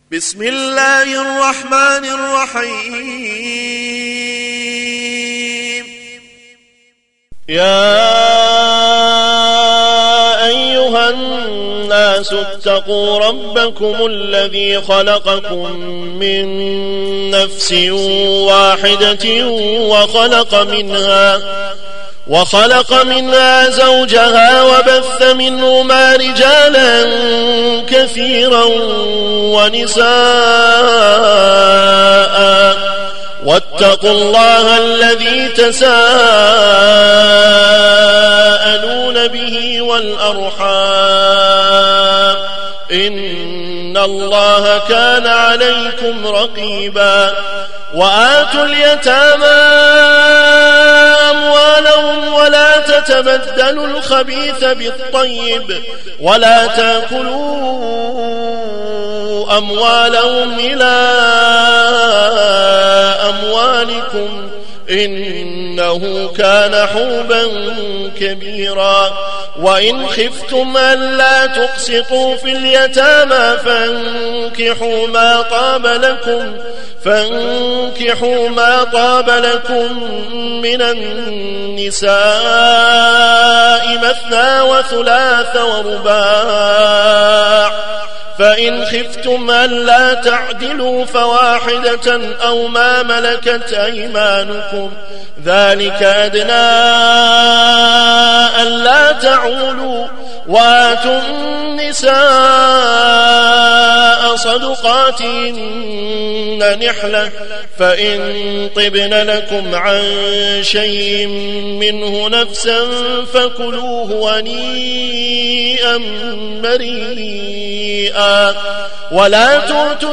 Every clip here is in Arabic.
بسم الله الرحمن الرحيم. يا أيها الناس اتقوا ربكم الذي خلقكم من نفس واحدة وخلق منها زوجها وبث منهما رجالا كثيرا ونساء، واتقوا الله الذي تساءلون به والأرحام، إن الله كان عليكم رقيبا. وآتوا اليتامى أموالهم ولا تتبدلوا الخبيث بالطيب ولا تأكلوا أموالهم إلى أموالكم إنه كان حوبا كبيرا. وإن خفتم ألا تقسطوا في اليتامى فانكحوا ما طاب لكم من النساء مثنى وثلاث ورباع، فإن خفتم ألا تعدلوا فواحدة أو ما ملكت أيمانكم، ذلك أدنى ألا تعولوا. وآتوا النساء صدقاتهن نحلة، فإن طبن لكم عن شيء منه نفسا فكلوه هنيئا مريئا. ولا تؤتوا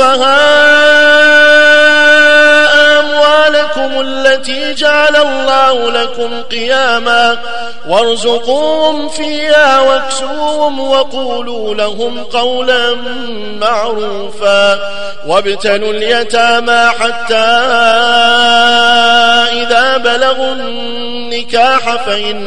السفهاء أموالكم التي جعل الله لكم قياما، وارزقوهم فيها واكسوهم وقولوا لهم قولا معروفا. وابتلوا اليتامى حتى إذا بلغوا النكاح فإن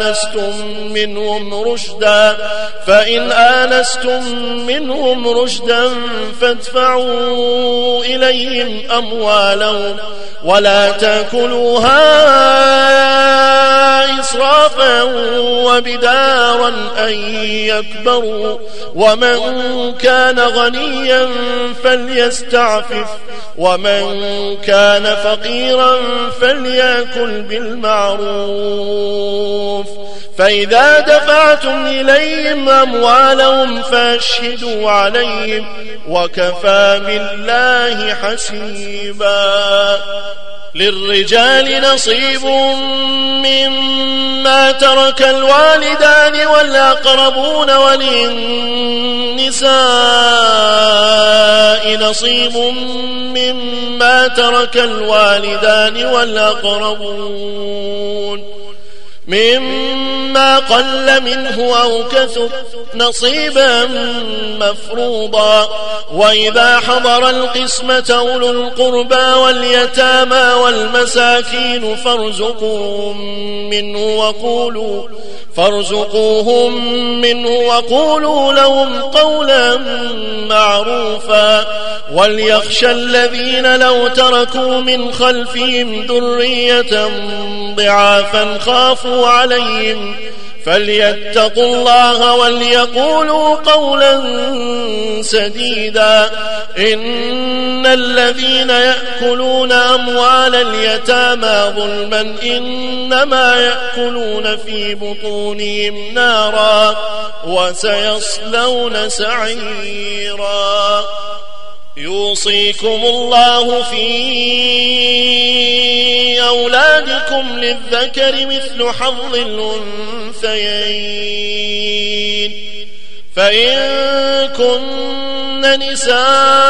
آنستم منهم رشدا فادفعوا إليهم أموالهم ولا تأكلوها إسرافا وبدارا أن يكبروا. ومن كان غنيا فليستعفف، ومن كان فقيرا فليأكل بالمعروف. فإذا دفعتم إليهم أموالهم فاشهدوا عليهم، وكفى بالله حسيبا. للرجال نصيب مما ترك الوالدان والأقربون، وللنساء نصيب مما ترك الوالدان والأقربون مما قل منه أو كثر نصيبا مفروضا. وإذا حضر القسمة أولو القربى واليتامى والمساكين فارزقوهم منه وقولوا لهم قولا معروفا. وليخشى الذين لو تركوا من خلفهم ذرية ضعافا خافوا عليهم فليتقوا الله وليقولوا قولا سديدا. إن الذين يأكلون أموال اليتامى ظلما إنما يأكلون في بطونهم نارا وسيصلون سعيرا. يوصيكم الله في أولادكم للذكر مثل حظ الأنثيين، فإن كن نساء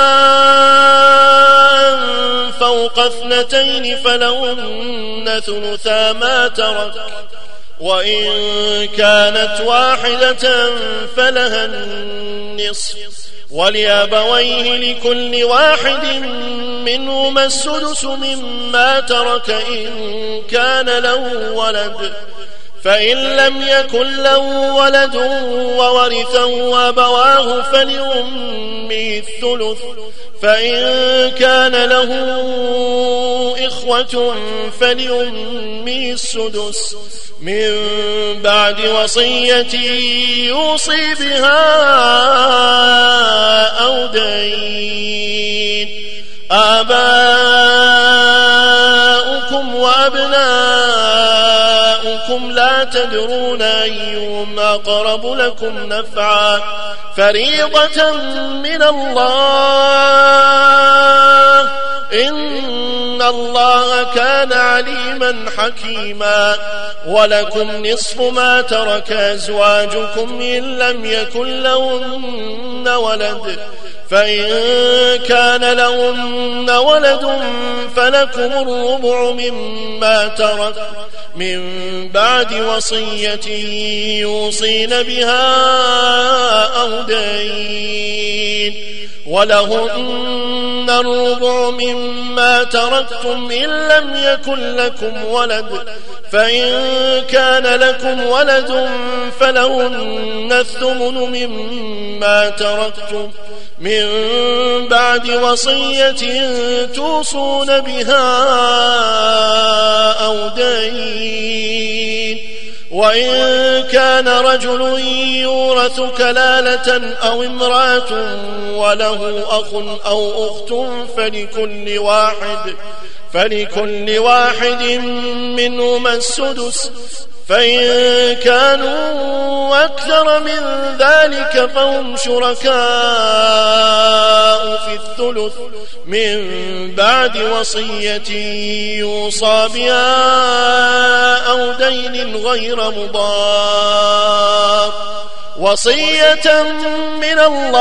فوق 2 فلهن ثلثا ما ترك، وإن كانت واحدة فلها النصف، ولأبويه لكل واحد منهما السدس مما ترك إن كان له ولد، فإن لم يكن له ولد وورثه أبواه فلأمه فلأمه الثلث فإن كان له إخوة فلأمه السدس من بعد وصية يوصي بها أو دين. آباؤكم وأبناؤكم لا تدرون أيهم أقرب لكم نفعا فريضة من الله إن الله كان عليما حكيما. ولكم نصف ما ترك أزواجكم إن لم يكن لهن ولد فإن كان لهن ولد فلكم الربع مما ترك من بعد وصية يوصين بها أو دين. ولهن الربع مما تركتم إن لم يكن لكم ولد فإن كان لكم ولد فلهن الثمن مما تركتم من بعد وصية توصون بها أو دين. وإن كان رجل يورث كلالة أو امرأة وله أخ أو أخت فلكل واحد منهما السدس فإن كانوا أكثر من ذلك فهم شركاء في الثلث من بعد وصية يوصى بها أو دين غير مضار وصية من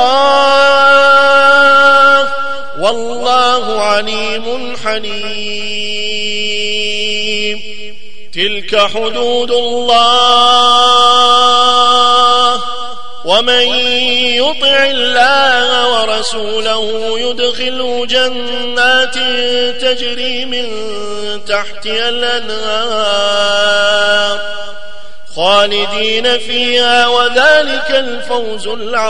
الله والله عليم حليم. تلك حدود الله ومن يطع الله ورسوله يدخله جنات تجري من تحتها الأنهار خالدين فيها وذلك الفوز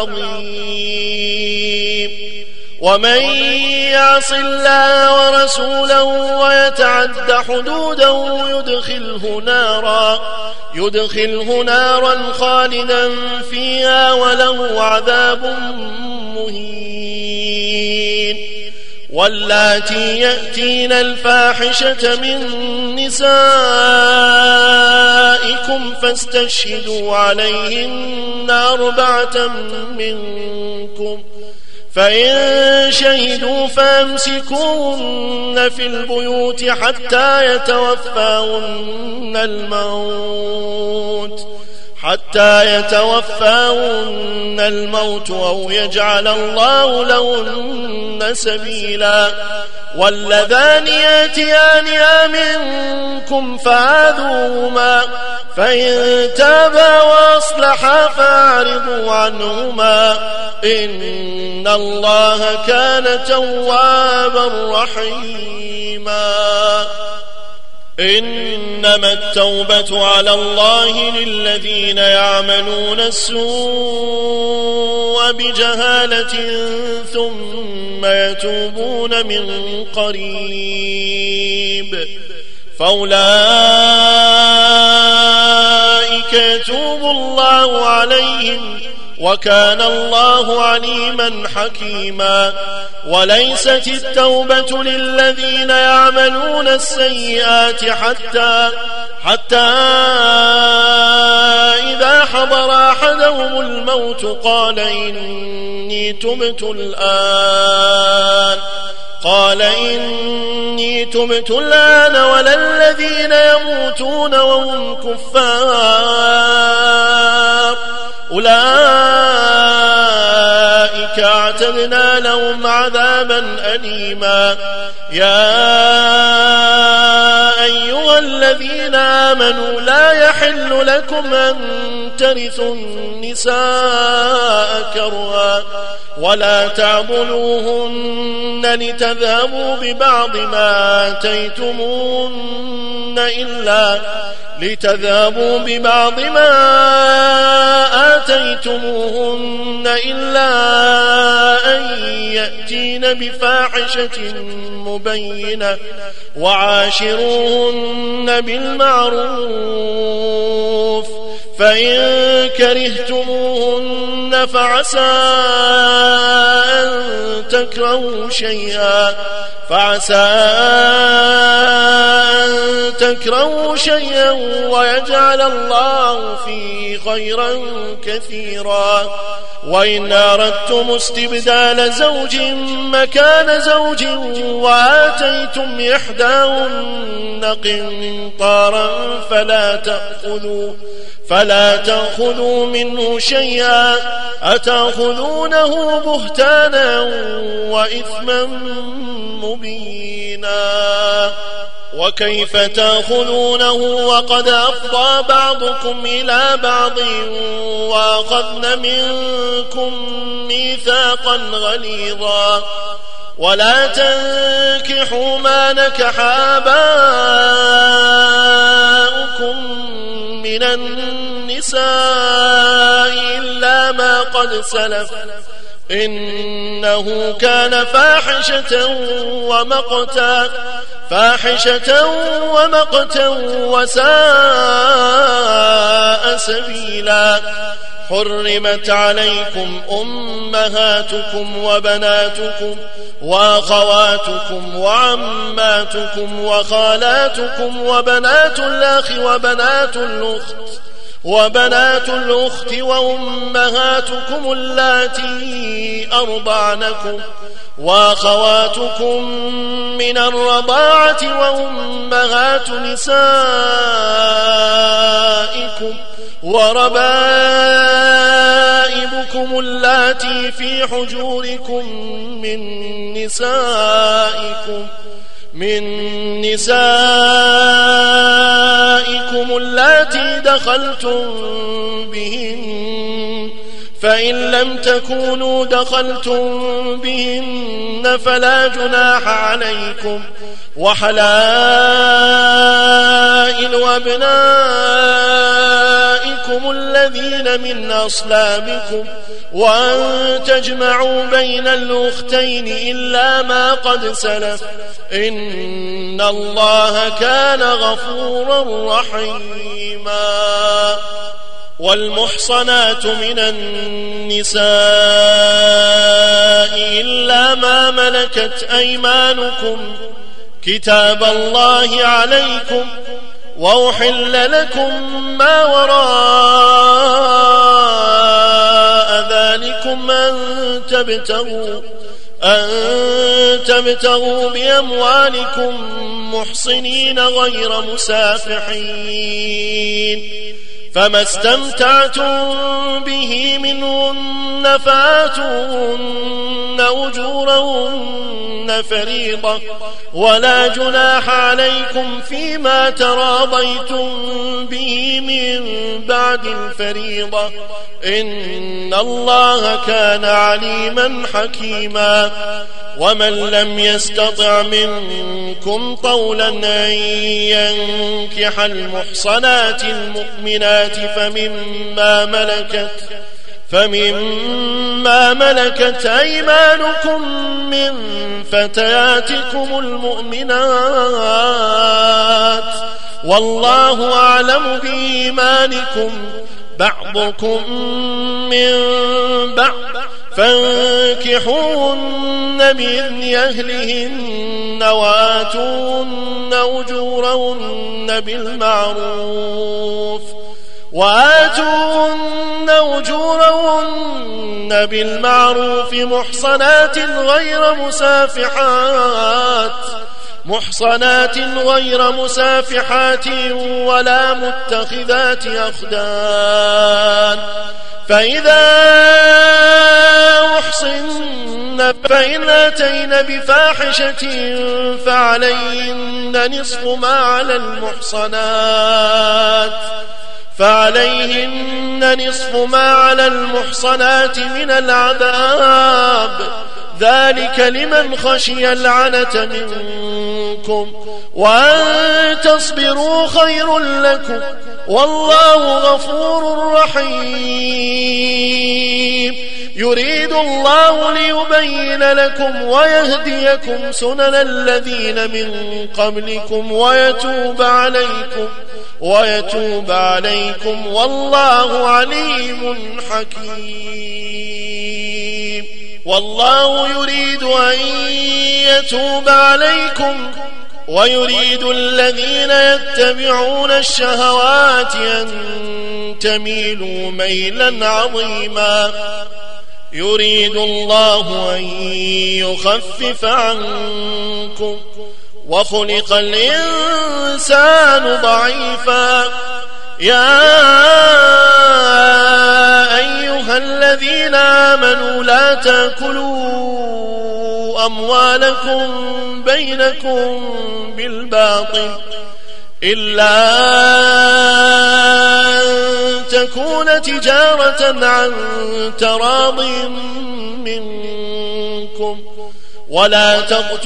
العظيم. ومن يعص الله ورسوله ويتعد حدوده يدخله نارا خالدا فيها وله عذاب مهين. واللاتي يأتين الفاحشة من نسائكم فاستشهدوا عليهن 4 منكم فإن شهدوا فامسكوهن في البيوت حتى يتوفاهن الموت أو يجعل الله لهن سبيلا. واللذان يأتيانها منكم فآذوهما فإن تابا وأصلحا فأعرضوا عنهما إن الله كان توابا رحيما. إنما التوبة على الله للذين يعملون السوء بجهالة ثم يتوبون من قريب فأولئك يتوب الله عليهم وكان الله عليما حكيما. وليست التوبة للذين يعملون السيئات حتى إذا حضر أحدهم الموت قال إني تبت الآن ولا الذين يموتون وهم كفار أولئك أعتدنا لهم عذابا أليما. يا أيها الذين آمنوا لا يحل لكم أن ترثوا النساء كرها ولا تعضلوهن لتذهبوا ببعض ما آتيتموهن إلا أن يأتين بفاحشة مبينة وعاشروهن بالمعروف فإن كرهتموهن فعسى أن تكرهوا شيئا ويجعل الله فيه خيرا كثيرا وإن أردتم استبدال زوج مكان زوج وآتيتم إحداهن قنطارا فلا تأخذوا منه شيئا أتأخذونه بهتانا وإثما مبينا وكيف تأخذونه وقد أفضى بعضكم إلى بعض وأخذن منكم ميثاقا غليظا ولا تنكحوا ما نكح آباؤكم من النساء إلا ما قد سلف إنه كان فاحشة ومقتا وساء سبيلا حرمت عليكم أمهاتكم وبناتكم وأخواتكم وعماتكم وخالاتكم وبنات الأخ وبنات الأخت وأمهاتكم اللاتي أرضعنكم وأخواتكم من الرضاعة وأمهات نسائكم وربائبكم اللاتي في حجوركم من نسائكم اللاتي دخلتم بهن فإن لم تكونوا دخلتم بهن فلا جناح عليكم وحلائل أبنائكم الذين من أصلابكم وأن تجمعوا بين الأختين إلا ما قد سلف إن الله كان غفورا رحيما والمحصنات من النساء إلا ما ملكت أيمانكم كتاب الله عليكم وأحل لكم ما وراء ذلكم أن تبتغوا بأموالكم محصنين غير مسافحين فما استمتعتم به منهن فآتوهن أجورهن فريضة ولا جناح عليكم فيما تراضيتم به من بعد الفريضة إن الله كان عليما حكيما ومن لم يستطع منكم طولا أن ينكح المحصنات المؤمنات فمما ملكت أيمانكم من فتياتكم المؤمنات والله أعلم بإيمانكم بعضكم من بعض فانكحوهن بإذن أهلهن وآتوهن أجورهن بالمعروف محصنات غير مسافحات ولا متخذات أخدان فإذا أحصن فإن أتين بفاحشة فعليهن نصف ما على المحصنات من العذاب ذلك لمن خشي العنة منكم وأن تصبروا خير لكم والله غفور رحيم يريد الله ليبين لكم ويهديكم سنن الذين من قبلكم ويتوب عليكم والله عليم حكيم. والله يريد أن يتوب عليكم ويريد الذين يتبعون الشهوات أن تميلوا ميلا عظيما. يريد الله أن يخفف عنكم وخلق الإنسان ضعيفا. يا أيها الذين آمنوا لا تأكلوا أموالكم بينكم بالباطل إلا أن تكون تجارة عن تراض منكم ولا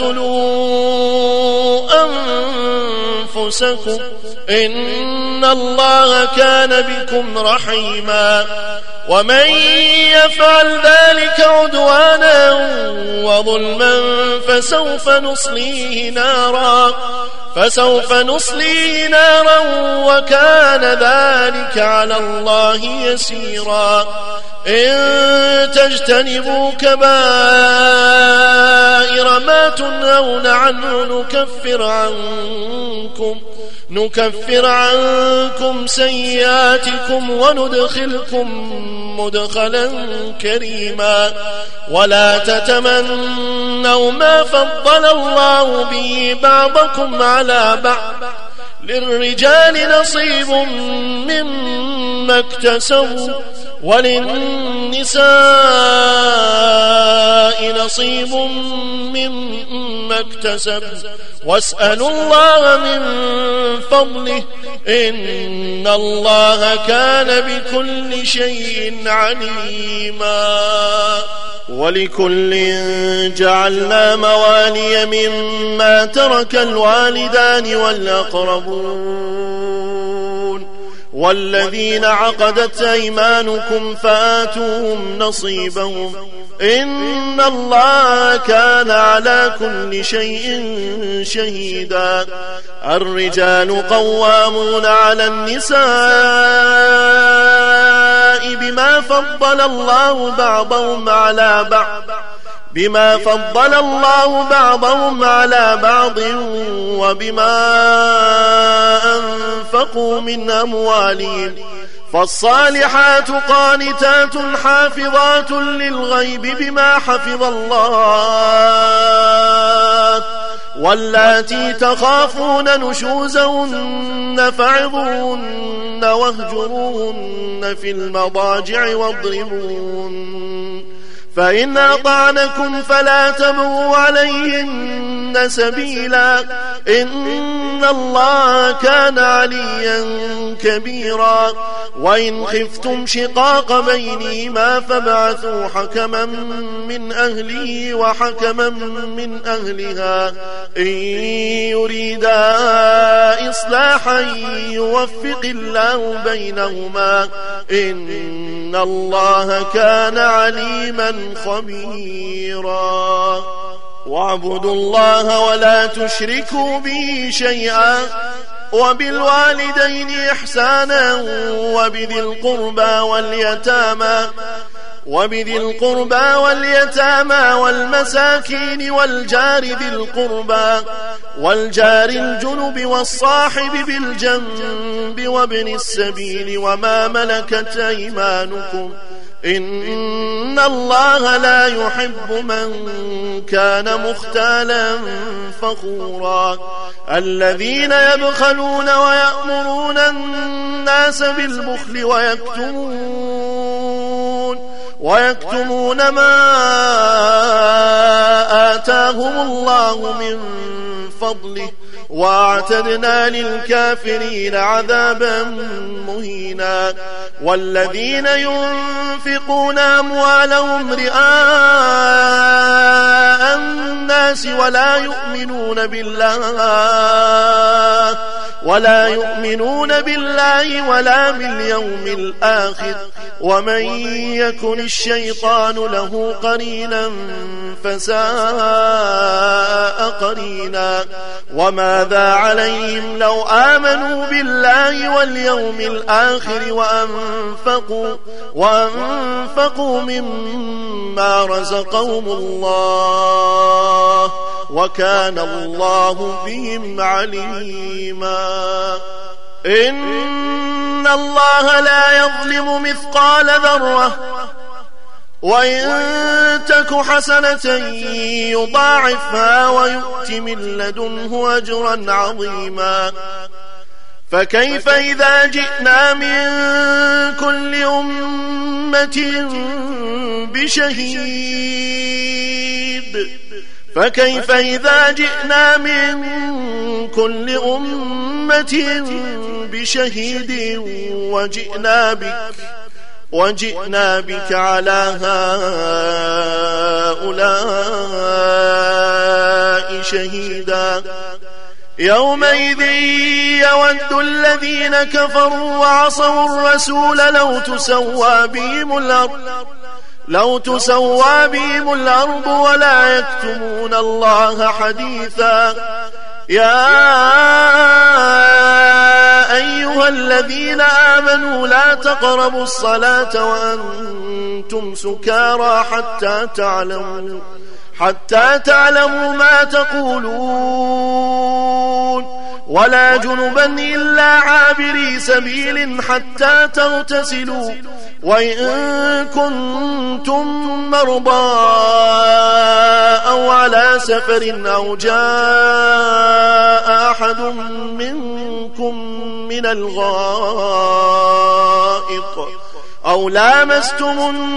تقتلوا أنفسكم إن الله كان بكم رحيما. ومن يفعل ذلك عدوانا وظلما فسوف نصليه نارا وكان ذلك على الله يسيرا. إن تجتنبوا كبائر ما تنهون عنه نكفر عنكم سيئاتكم وندخلكم مدخلا كريما. ولا تتمنوا ما فضل الله به بعضكم على بعض للرجال نصيب مما اكتسبوا وللنساء نصيب مما اكتسبوا واسألوا الله من فضله إن الله كان بكل شيء عليما. ولكل جعلنا موالي مما ترك الوالدان والأقربون والذين عقدت أيمانكم فآتوهم نصيبهم إن الله كان على كل شيء شهيدا. الرجال قوامون على النساء بما فضل الله بعضهم على بعض وبما أنفقوا من أموالهم. فالصالحات قانتات حافظات للغيب بما حفظ الله واللاتي تخافون نشوزهن فعظوهن واهجروهن في المضاجع واضربوهن فإن أطعنكم فلا تبغوا عليهن سبيلا إن الله كان عليا كبيرا. وإن خفتم شقاق بينهما فابعثوا حكما من أهله وحكما من أهلها إن يريدا إصلاحا يوفق الله بينهما إن الله كان عليما خبيرا. واعبدوا الله ولا تشركوا به شيئا وبالوالدين إحسانا وبذي القربى واليتامى والمساكين والجار ذي القربى والجار الجنب والصاحب بالجنب وابن السبيل وما ملكت أيمانكم إن الله لا يحب من كان مختالا فخورا. الذين يبخلون ويأمرون الناس بالبخل ويكتمون ما آتاهم الله من فضله واعتدنا للكافرين عذابا مهينا. والذين ينفقون أموالهم رئاء الناس ولا ولا يؤمنون بالله ولا باليوم الآخر ومن يكن الشيطان له قرينا فساء قرينا وماذا عليهم لو آمنوا بالله واليوم الآخر وأنفقوا مما رزقهم الله وكان الله بهم عليما إن الله لا يظلم مثقال ذرة وإن تك حسنة يضاعفها ويؤت من لدنه أجرا عظيما فكيف إذا جئنا من كل أمة بشهيد وجئنا بك على هؤلاء شهيدا يومئذ يود الذين كفروا وعصوا الرسول لو تسوى بهم الأرض ولا يكتمون الله حديثا يا أيها الذين آمنوا لا تقربوا الصلاة وأنتم سكارى حتى تعلموا ما تقولون ولا جنبا إلا عابري سبيل حتى تغتسلوا وإن كنتم مرضى أو على سفر أو جاء أحد منكم من الغائط أو لامستم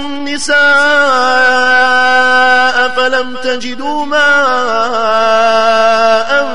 النساء فلم تجدوا ماء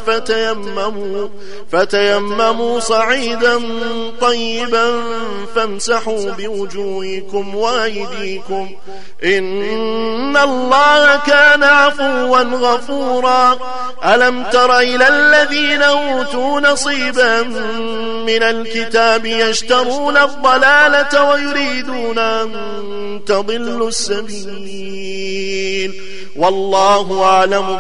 فتيمموا صعيدا طيبا فامسحوا بوجوهكم وأيديكم إن الله كان عفوا غفورا ألم تر إلى الذين أوتوا نصيبا من الكتاب يشترون الضلالة ويريدون أن تضلوا السبيل والله أعلم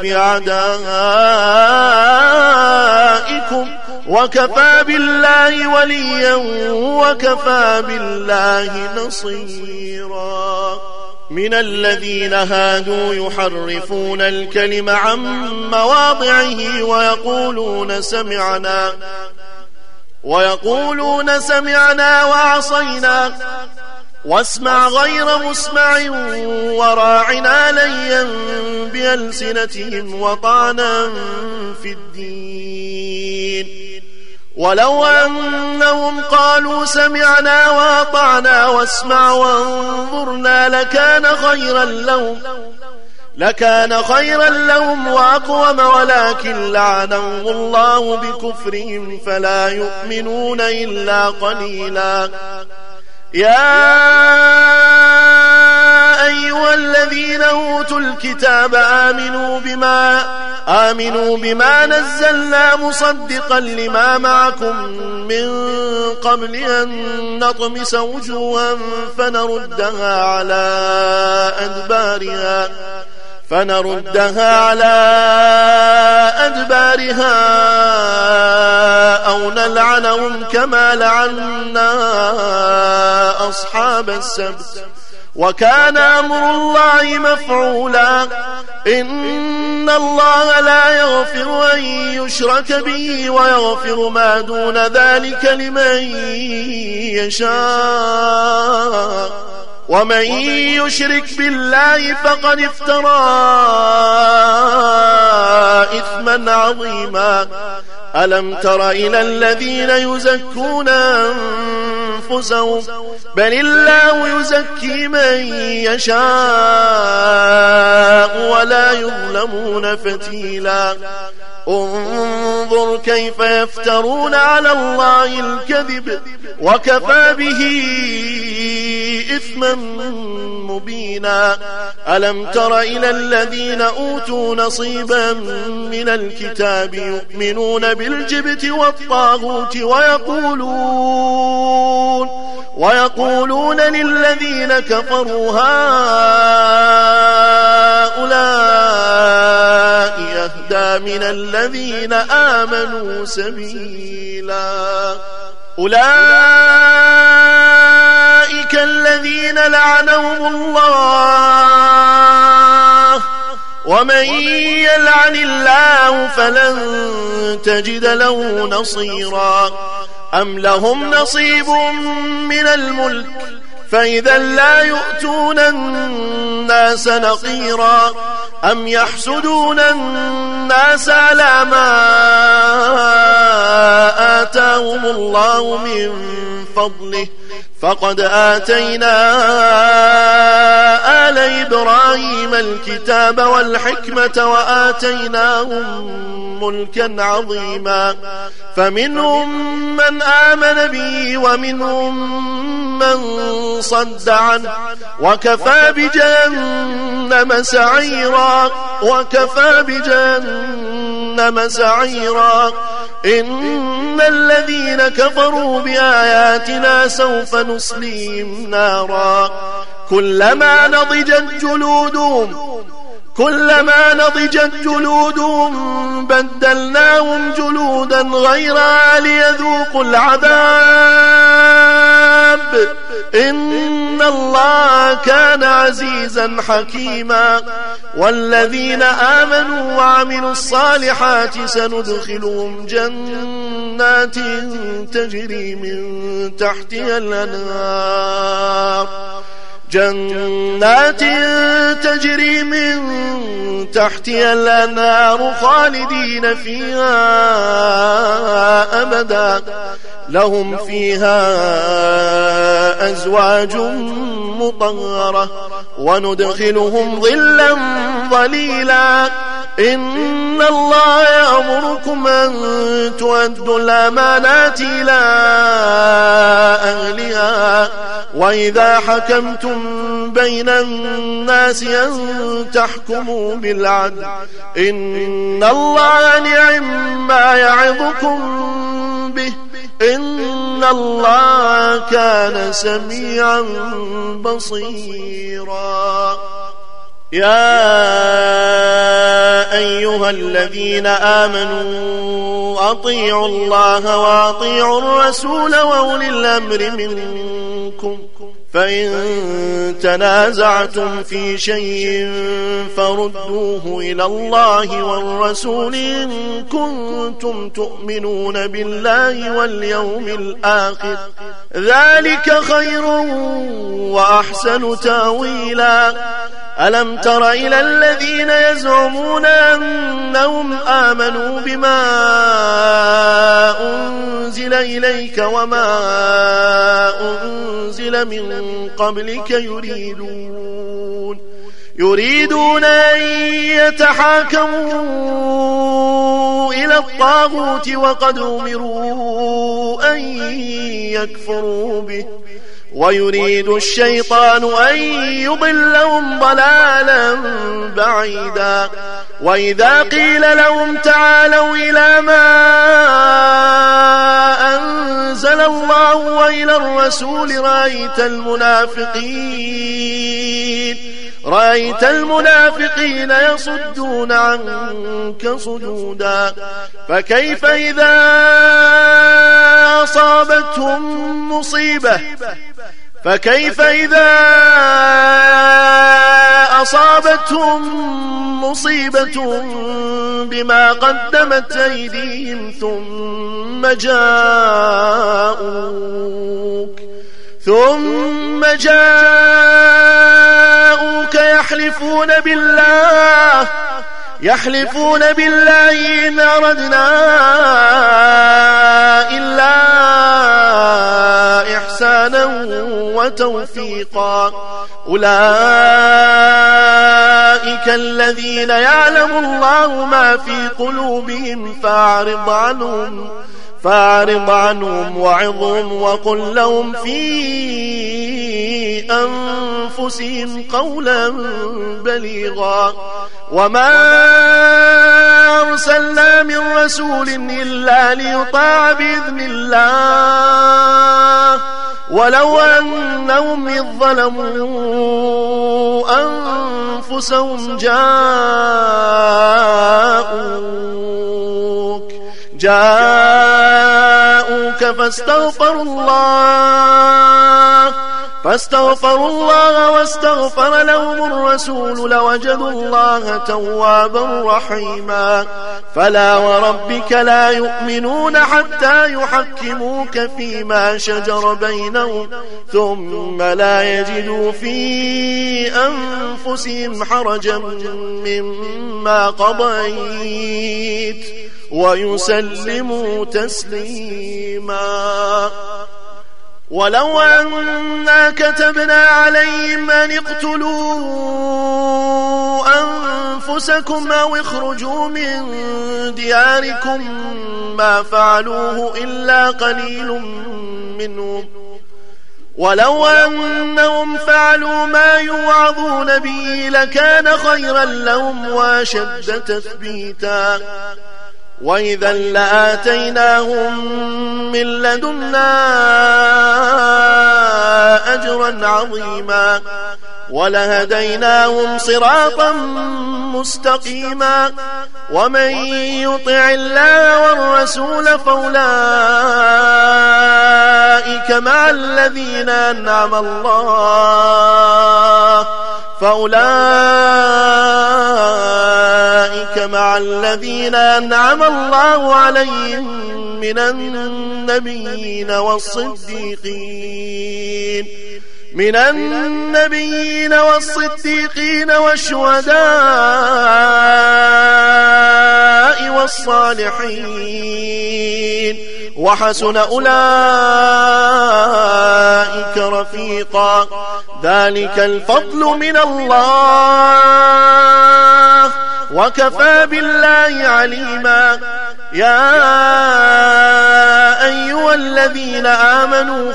بأعدائكم وكفى بالله وليا وكفى بالله نصيرا من الذين هادوا يحرفون الكلم عن مواضعه ويقولون سمعنا وعصينا واسمع غير مسمع وراعنا ليا بألسنتهم وطعنا في الدين ولو أنهم قالوا سمعنا وأطعنا واسمع وانظرنا لكان خيرا لهم وأقوم ولكن لعنهم الله بكفرهم فلا يؤمنون إلا قليلا يا أيها الذين أوتوا الكتاب آمنوا بما نزلنا مصدقا لما معكم من قبل أن نطمس وجوها فنردها على أدبارها أو نلعنهم كما لعنا أصحاب السبت وكان أمر الله مفعولا إن الله لا يغفر أن يشرك به ويغفر ما دون ذلك لمن يشاء ومن يشرك بالله فقد افترى إثما عظيما ألم تر إلى الذين يزكون أنفسهم بل الله يزكي من يشاء ولا يظلمون فتيلا انظر كيف يفترون على الله الكذب وكفى به إثما مبينا. ألم تر إلى الذين أوتوا نصيبا من الكتاب يؤمنون بالجبت والطاغوت ويقولون للذين كفروا هؤلاء أهدى من الذين آمنوا سبيلا. أولئك الذين لعنهم الله ومن يلعن الله فلن تجد له نصيرا. أم لهم نصيب من الملك فإذا لا يؤتون الناس نقيرا. أم يحسدون الناس على ما آتاهم الله من فضله فقد آتينا آل إبراهيم الكتاب والحكمة وآتيناهم ملكا عظيما. فمنهم من آمن به ومنهم من صد عنه وكفى بجهنم سعيرا. إن الذين كفروا بآياتنا سوف نصليهم نارا كلما نضجت جلودهم بدلناهم جلودا غيرها ليذوقوا العذاب إن الله كان عزيزا حكيما. والذين آمنوا وعملوا الصالحات سندخلهم جنات تجري من تحتها الأنهار خالدين فيها أبدا لهم فيها أزواج مطهرة وندخلهم ظلا ظليلا. إن الله يأمركم أن تؤدوا الأمانات إلى أهلها وإذا حكمتم بين الناس أن تحكموا بالعدل إن الله نعم ما يعظكم به إن الله كان سميعا بصيرا. يا أيها الذين آمنوا أطيعوا الله وأطيعوا الرسول وأولي الأمر منكم فإن تنازعتم في شيء فردوه إلى الله والرسول إن كنتم تؤمنون بالله واليوم الآخر ذلك خير وأحسن تأويلا. ألم تر إلى الذين يزعمون أنهم آمنوا بما أنزل إليك وما أنزل من قبلك يريدون أن يتحاكموا إلى الطاغوت وقد أمروا أن يكفروا به ويريد الشيطان أن يضلهم ضلالا بعيدا. وإذا قيل لهم تعالوا إلى ما أنزل الله وإلى الرسول رأيت المنافقين يصدون عنك صدودا. فكيف إذا أصابتهم مصيبة بما قدمت أيديهم ثم جاءوك يحلفون بالله إن أردنا إلا إحسانا وتوفيقا. أولئك الذين يعلم الله ما في قلوبهم فأعرض عنهم وعظهم وقل لهم في أنفسهم قولا بليغا وما أرسلنا من رسول إلا ليطاع بإذن الله ولو أنهم إذ ظلموا أنفسهم جاءوك فاستغفروا الله واستغفر لهم الرسول لوجدوا الله توابا رحيما فلا وربك لا يؤمنون حتى يحكموك فيما شجر بينهم ثم لا يجدوا في أنفسهم حرجا مما قضيت ويسلموا تسليما ولو أنا كتبنا عليهم أن اقتلوا أنفسكم أو اخرجوا من دياركم ما فعلوه إلا قليل منهم ولو أنهم فعلوا ما يوعظون به لكان خيرا لهم وأشد تثبيتا وإذا لآتيناهم من لدنا أجرا عظيما ولهديناهم صراطا مستقيما ومن يطع الله والرسول فأولئك مع الذين أنعم الله عليهم من النبيين والصديقين والشهداء والصالحين وحسن أولئك رفيقا ذلك الفضل من الله وكفى بالله عليما يا أيها الذين آمنوا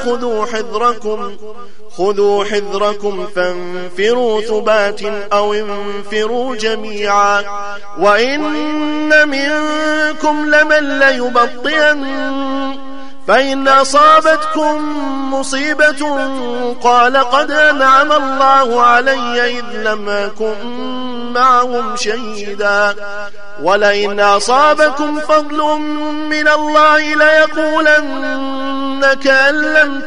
خذوا حذركم فانفروا ثبات أو انفروا جميعا وإن منكم لمن ليبطئن فإن أصابتكم مصيبة قال قد أنعم الله علي إذ لم أكن معهم شهيدا ولئن أصابكم فضل من الله ليقولن كأن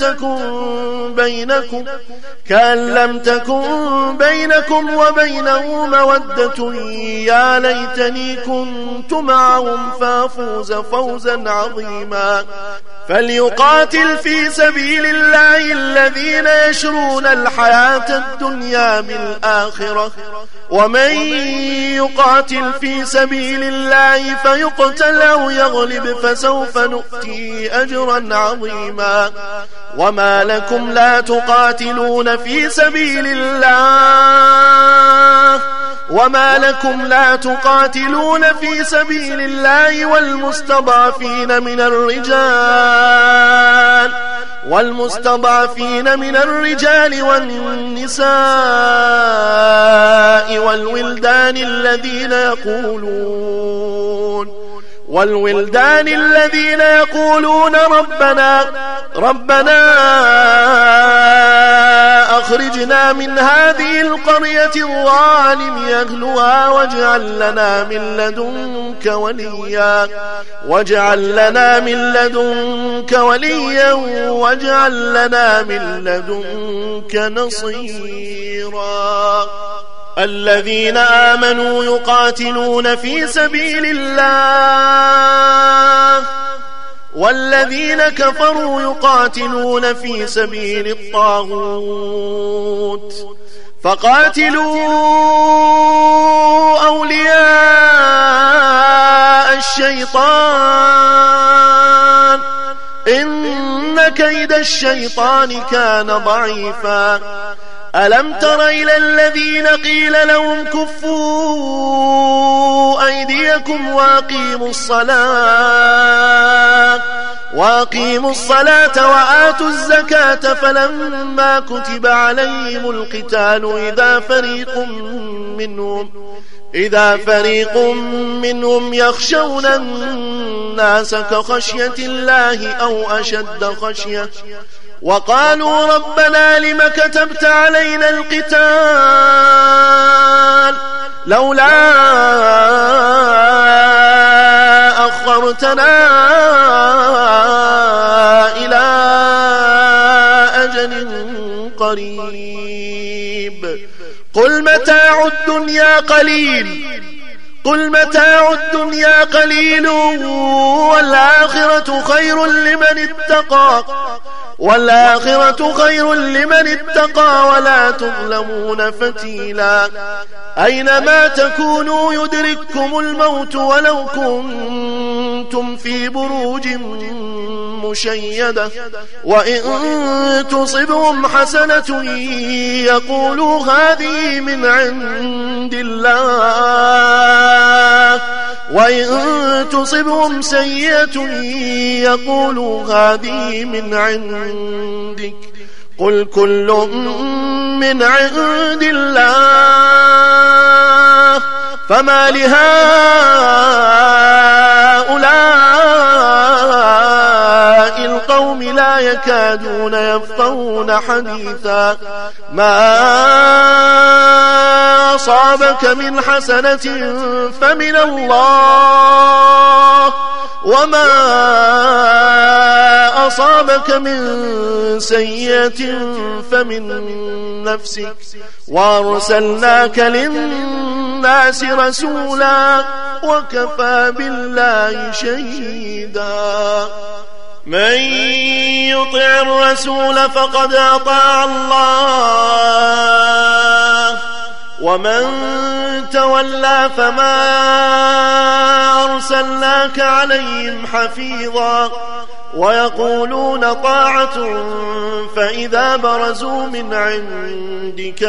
لم تكن بينكم وبينه مودة يا ليتني كنت معهم فافوز فوزا عظيما فليقاتل في سبيل الله الذين يشرون الحياة الدنيا بالآخرة ومن يقاتل في سبيل الله فيقتل أو يغلب فسوف نؤتيه أجرا عظيما وما لكم لا تقاتلون في سبيل الله والمستضعفين من الرجال والنساء والولدان الذين يقولون ربنا أخرجنا من هذه القرية الظالم أهلها واجعل لنا من لدنك وليا واجعل لنا من لدنك نصيرا الذين آمنوا يقاتلون في سبيل الله والذين كفروا يقاتلون في سبيل الطاغوت فقاتلوا أولياء الشيطان إن كيد الشيطان كان ضعيفا ألم تر إلى الذين قيل لهم كفوا أيديكم وأقيموا الصلاة وأقيموا الصلاة وآتوا الزكاة فلما كتب عليهم القتال إذا فريق منهم يخشون الناس كخشية الله أو أشد خشية وقالوا ربنا لم كتبت علينا القتال لولا أخرتنا إلى أجل قريب قل متاع الدنيا قليل والآخرة خير لمن اتقى ولا تظلمون فتيلا أينما تكونوا يدرككم الموت ولو كنتم في بروج مشيدة وإن تصبهم حسنة يقولوا هذه من عند الله وإن تصبهم سيئة يقولوا هذه من عندك قل كل من عند الله فما لهؤلاء القوم لا يكادون يفقهون حديثا ما أصابك من حسنة فمن الله وما أصابك من سيئة فمن نفسك وأرسلناك للناس رسولا وكفى بالله شهيدا من يطع الرسول فقد أطاع الله ومن تولى فما أرسلناك عليهم حفيظا ويقولون طاعة فإذا برزوا من عندك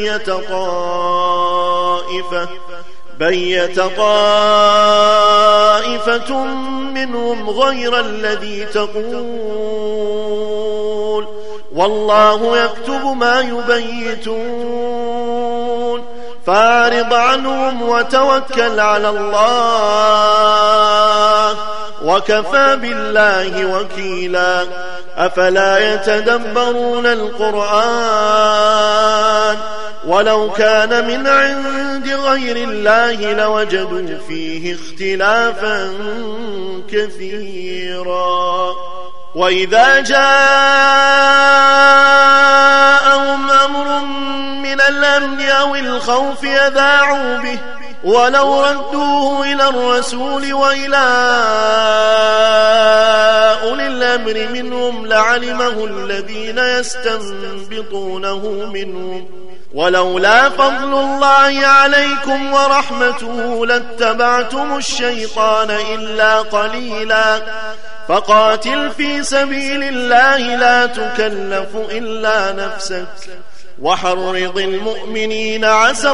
بيت طائفة منهم غير الذي تقول والله يكتب ما يبيتون فاعرض عنهم وتوكل على الله وكفى بالله وكيلا أفلا يتدبرون القرآن ولو كان من عند غير الله لوجدوا فيه اختلافا كثيرا وإذا جاءهم أمر من الأمن أو الخوف أذاعوا به ولو ردوه إلى الرسول وإلى أولي الأمر منهم لعلمه الذين يستنبطونه منهم ولولا فضل الله عليكم ورحمته لاتبعتم الشيطان إلا قليلا فقاتل في سبيل الله لا تكلف إلا نفسك وحرض المؤمنين عسى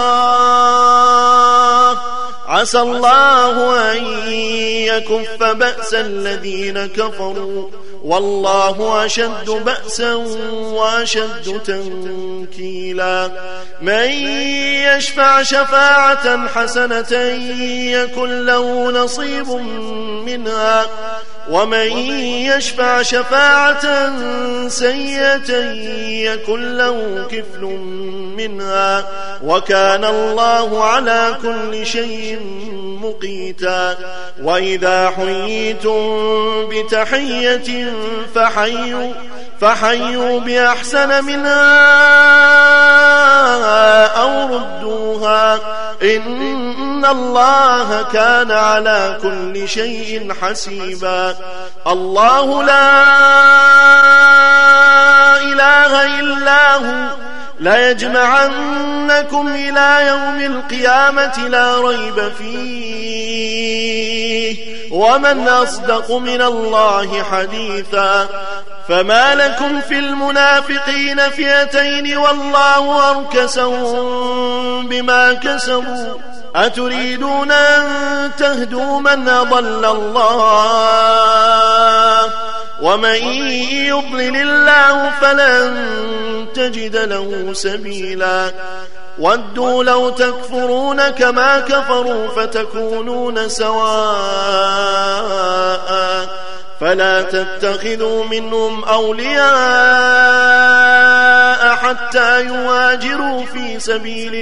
الله أن يكف بأس الذين كفروا والله أشد بأسا وأشد تنكيلا من يشفع شفاعة حسنة يكن له نصيب منها ومن يشفع شفاعة سيئة يكن له كفل منها وكان الله على كل شيء مقيتا وإذا حييتم بتحية فحيوا بأحسن منها أو ردوها إن الله كان على كل شيء حسيبا الله لا إله إلا هو ليجمعنكم إلى يوم القيامة لا ريب فيه ومن أصدق من الله حديثا فما لكم في المنافقين فئتين والله أركسهم بما كسبوا أتريدون أن تهدوا من أضل الله ومن يضلل الله فلن تجد له سبيلا ودوا لو تكفرون كما كفروا فتكونون سواء فلا تتخذوا منهم أولياء حتى يهاجروا في سبيل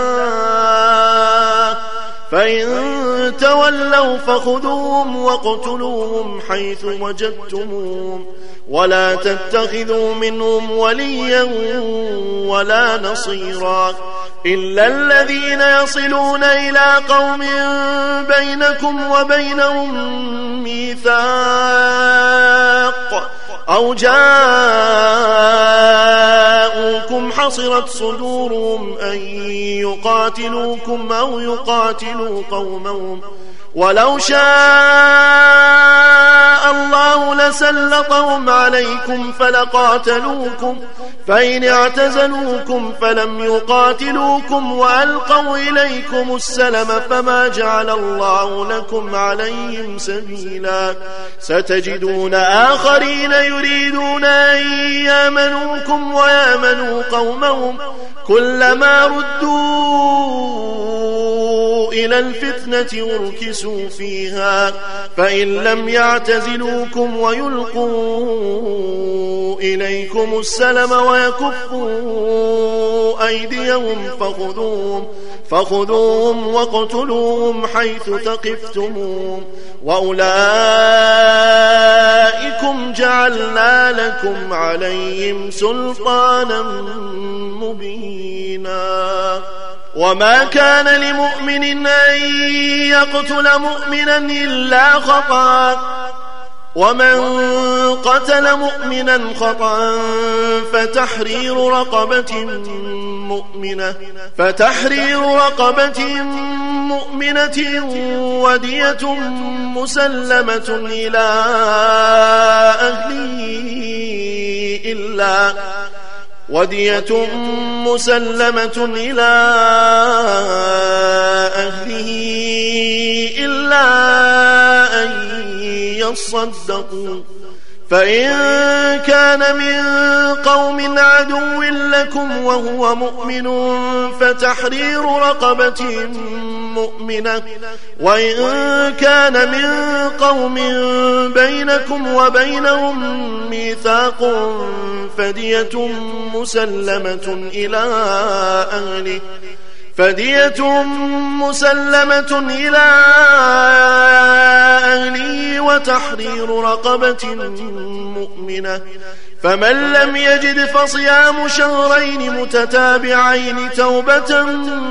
الله فإن تولوا فخذوهم واقتلوهم حيث وجدتموهم ولا تتخذوا منهم وليا ولا نصيرا إلا الذين يصلون إلى قوم بينكم وبينهم ميثاق أو جاءوكم حصرت صدورهم أن يقاتلوكم أو يقاتلوا قومهم ولو شاء الله لسلطهم عليكم فلقاتلوكم فإن اعتزلوكم فلم يقاتلوكم وألقوا إليكم السلم فما جعل الله لكم عليهم سبيلا ستجدون آخرين يريدون أن يامنوكم ويامنوا قومهم كلما ردوا إلى الفتنة اركسوا فيها فإن لم يعتزلوكم ويلقوا إليكم السلم ويكفوا أيديهم فخذوهم واقتلوهم حيث ثقفتموهم وأولئكم جعلنا لكم عليهم سلطانا مبينا وما كان لمؤمن أن يقتل مؤمنا إلا خطأ ومن قتل مؤمنا خطأ فتحرير رقبة مؤمنة ودية مسلمة إلى أهله إلا أن يصدقوا فإن كان من قوم عدو لكم وهو مؤمن فتحرير رقبة مؤمنة وإن كان من قوم بينكم وبينهم ميثاق فدية مسلمة إلى أهله وتحرير رقبة مؤمنة فمن لم يجد فصيام شهرين متتابعين توبة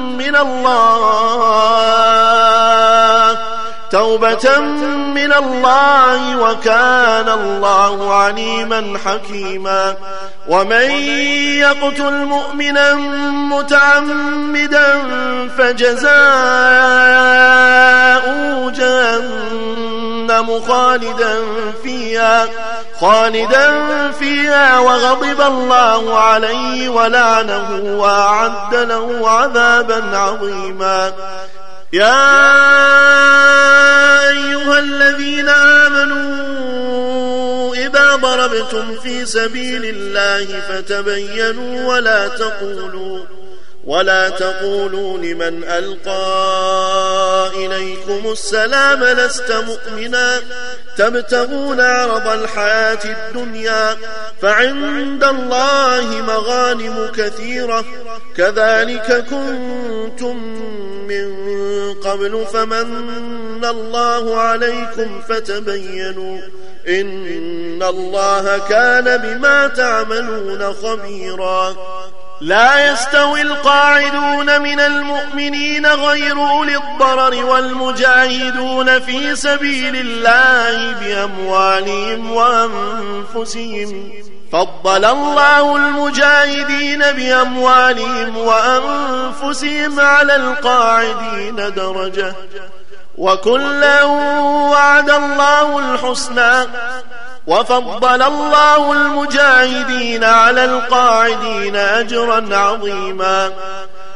من الله وكان الله عليما حكيما ومن يقتل مؤمنا متعمدا فجزاؤه جهنم خالدا فيها وغضب الله عليه ولعنه وأعد له عذابا عظيما يا أيها الذين آمنوا إذا ضربتم في سبيل الله فتبينوا ولا تقولوا لمن ألقى إليكم السلام لست مؤمنا تبتغون عرض الحياة الدنيا فعند الله مغانم كثيرة كذلك كنتم من قبل فمن الله عليكم فتبينوا إن الله كان بما تعملون خبيرا لا يستوي القاعدون من المؤمنين غير أولي الضرر والمجاهدون في سبيل الله بأموالهم وأنفسهم فضل الله المجاهدين بأموالهم وأنفسهم على القاعدين درجة وكلا وعد الله الحسنى وفضل الله المجاهدين على القاعدين أجرا عظيما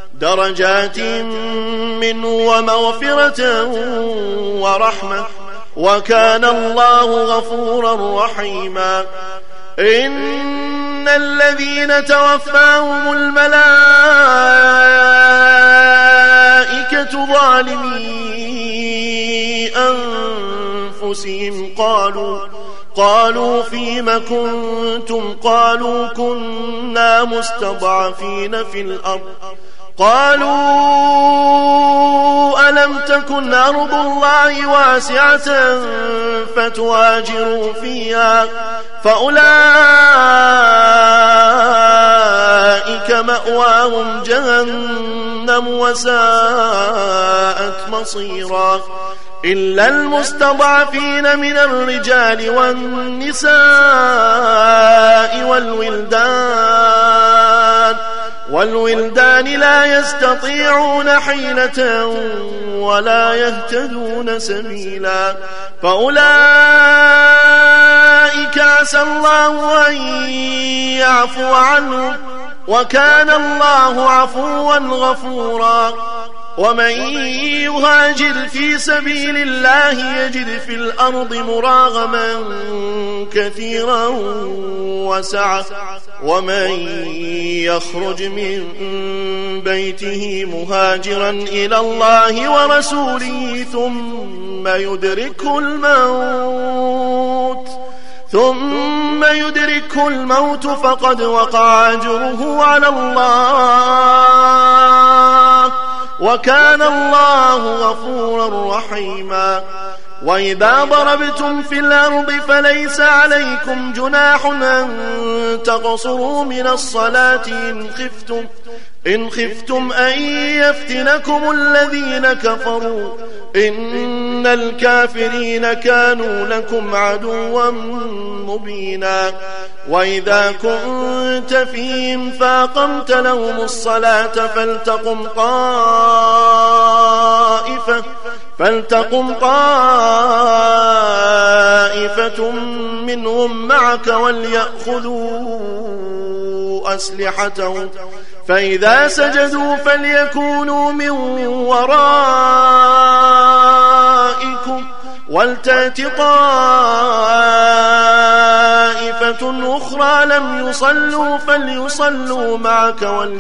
درجات منه ومغفرة ورحمة وكان الله غفورا رحيما. إن الذين توفاهم الملائكة ظالمي أنفسهم قالوا فيم كنتم؟ قالوا كنا مستضعفين في الأرض. قالوا ألم تكن أرض الله واسعة فتهاجروا فيها فأولئك مأواهم جهنم وساءت مصيرا. إلا المستضعفين من الرجال والنساء والولدان لا يستطيعون حيلة ولا يهتدون سبيلا. فأولئك عسى الله أن يعفو عنهم وكان الله عفوا غفورا. ومن يهاجر في سبيل الله يجد في الأرض مراغما كثيرا وسعة. ومن يخرج من بيته مهاجرا إلى الله ورسوله ثم يدركه الموت فقد وقع أجره على الله وكان الله غفورا رحيما. وإذا ضربتم في الأرض فليس عليكم جناح أن تقصروا من الصلاة إن خفتم أن يفتنكم الذين كفروا إن الكافرين كانوا لكم عدوا مبينا. وإذا كنت فيهم فأقمت لهم الصلاة فلتقم طائفة منهم معك وليأخذوا أسلحتهم فإذا سجدوا فليكونوا من ورائكم ولتأت طائفة أخرى لم يصلوا فليصلوا معك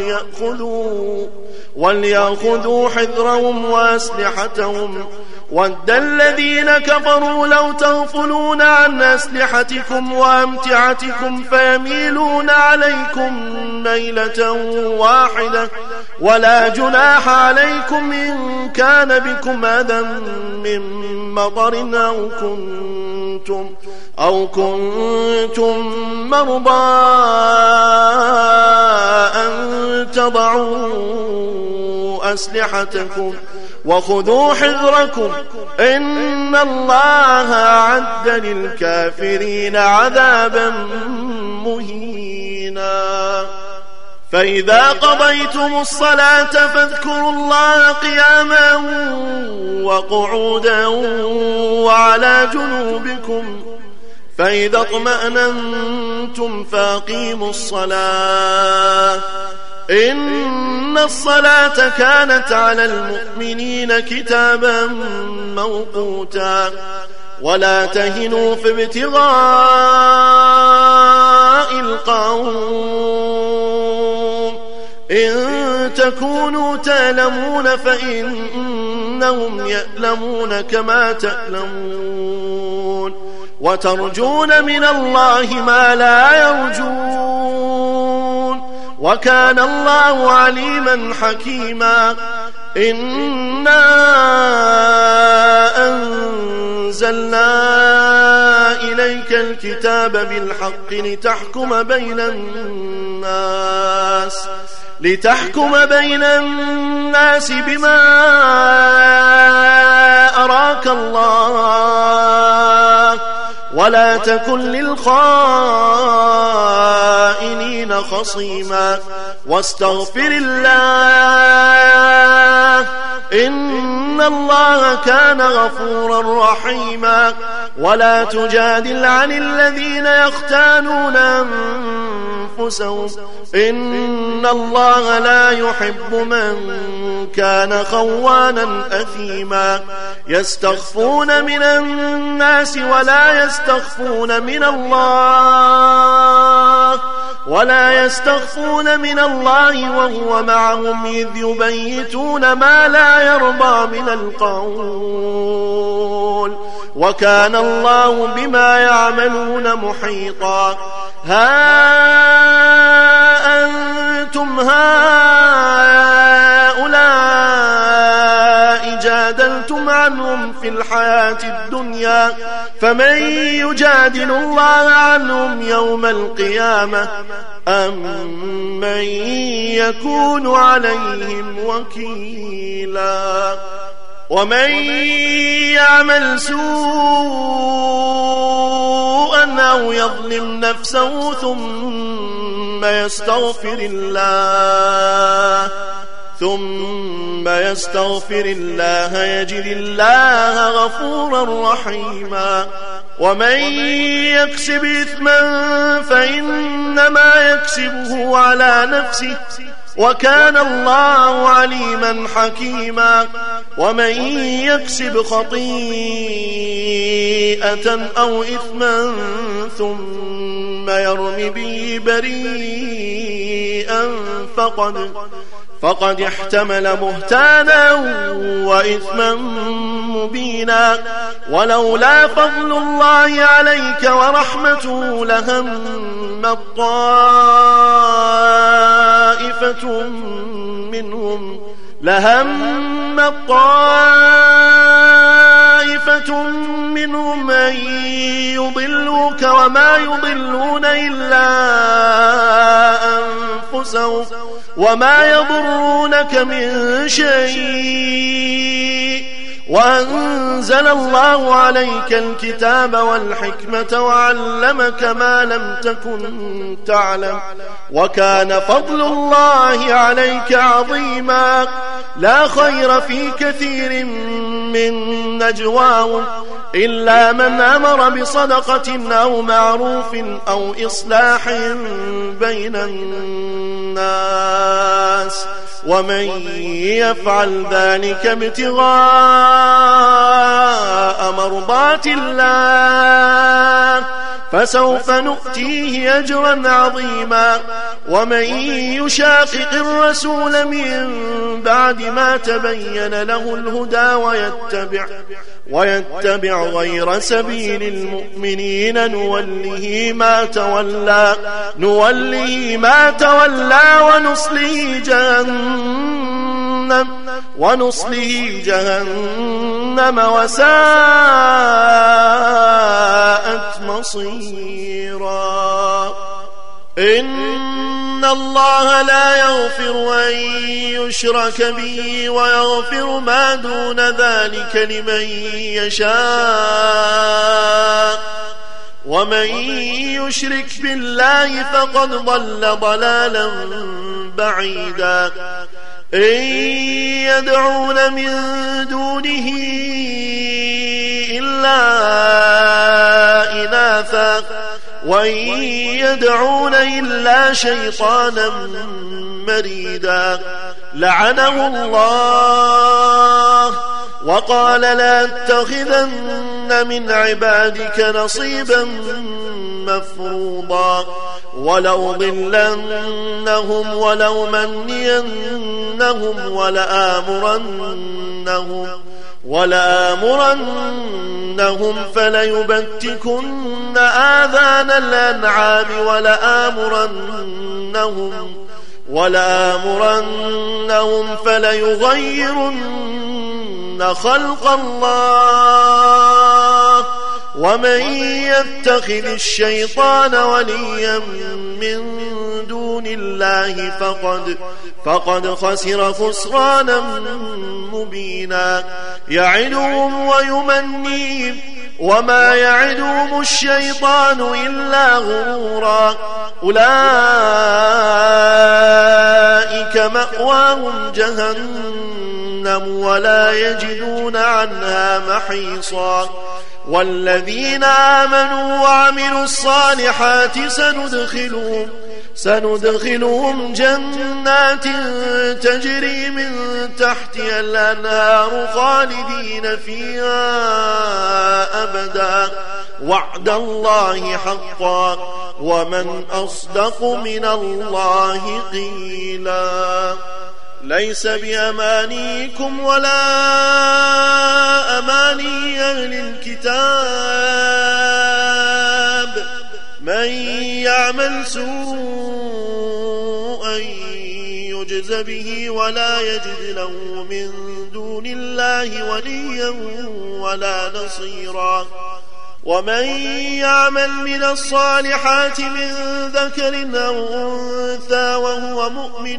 وليأخذوا حذرهم وأسلحتهم. ود الذين كفروا لو تغفلون عن أسلحتكم وأمتعتكم فيميلون عليكم ميلة واحدة. ولا جناح عليكم إن كان بكم أذى من مطر أو كنتم مرضى أن تضعوا أسلحتكم وخذوا حذركم إن الله أعد للكافرين عذابا مهينا. فإذا قضيتم الصلاة فاذكروا الله قياما وقعودا وعلى جنوبكم فإذا اطمأننتم فأقيموا الصلاة إن الصلاة كانت على المؤمنين كتابا موقوتا. ولا تهنوا في ابتغاء القوم إن تكونوا تألمون فإنهم يألمون كما تألمون وترجون من الله ما لا يرجون وكان الله عليما حكيما. إنا أنزلنا إليك الكتاب بالحق لتحكم بين الناس بما أراك الله ولا تكن للخائنين الخائنين خصيما واستغفر الله إن الله كان غفورا رحيما ولا تجادل عن الذين يختانون أنفسهم إن الله لا يحب من كان خوانا أثيما يستخفون من الناس ولا يستخفون من الله وهو معهم إذ يبيتون ما لا يرضى من القول وكان الله بما يعملون محيطا ها أنتم هؤلاء جادلتم عنهم في الحياة الدنيا فمن يجادل الله عنهم يوم القيامة أم من يكون عليهم وكيلا ومن يعمل سوءا أو يظلم نفسه ثم يستغفر الله يجد الله غفورا رحيما ومن يكسب إثما فإنما يكسبه على نفسه وكان الله عليما حكيما ومن يكسب خطيئة أو إثما ثم يرم به بريئا فقد احتمل بهتانا وإثما مبينا ولولا فضل الله عليك ورحمته لهمت طائفة منهم أن يضلوك وما يضلون إلا أنفسهم وما يضرونك من شيء وأنزل الله عليك الكتاب والحكمة وعلمك ما لم تكن تعلم وكان فضل الله عليك عظيما لا خير في كثير من نجواهم إلا من أمر بصدقة أو معروف أو إصلاح بين الناس ومن يفعل ذلك ابتغاء مرضات الله فسوف نؤتيه أجرا عظيما ومن يشاقق الرسول من بعد ما تبين له الهدى ويتبع غير سبيل المؤمنين نوله ما تولى ونصله جهنم وساءت مصيرا إن الله لا يغفر أن يشرك به ويغفر ما دون ذلك لمن يشاء ومن يشرك بالله فقد ضل ضلالا بعيدا إن يدعون من دونه إلا إناثا وإن يدعون إلا شيطانا مريدا لعنه الله وقال لا اتخذن من عبادك نصيبا مفروضا ولأضلنهم ولأمنينهم ولآمرنهم فليبتكن آذان الأنعام ولآمرنهم فليغيرن خلق الله ومن يتخذ الشيطان وليا من دون الله فقد خسر خسرانا مبينا يعدهم وما يعدهم الشيطان إلا غرورا أولئك مأواهم جهنم ولا يجدون عنها محيصا والذين آمنوا وعملوا الصالحات سندخلهم جنات تجري من تحتها الأنهار خالدين فيها أبدا وعد الله حقا ومن أصدق من الله قيلا ليس بأمانيكم ولا أماني أهل الكتاب من يعمل سوءا يجز به ولا يجد له من دون الله وليا ولا نصيرا ومن يعمل من الصالحات من ذكر أو أنثى وهو مؤمن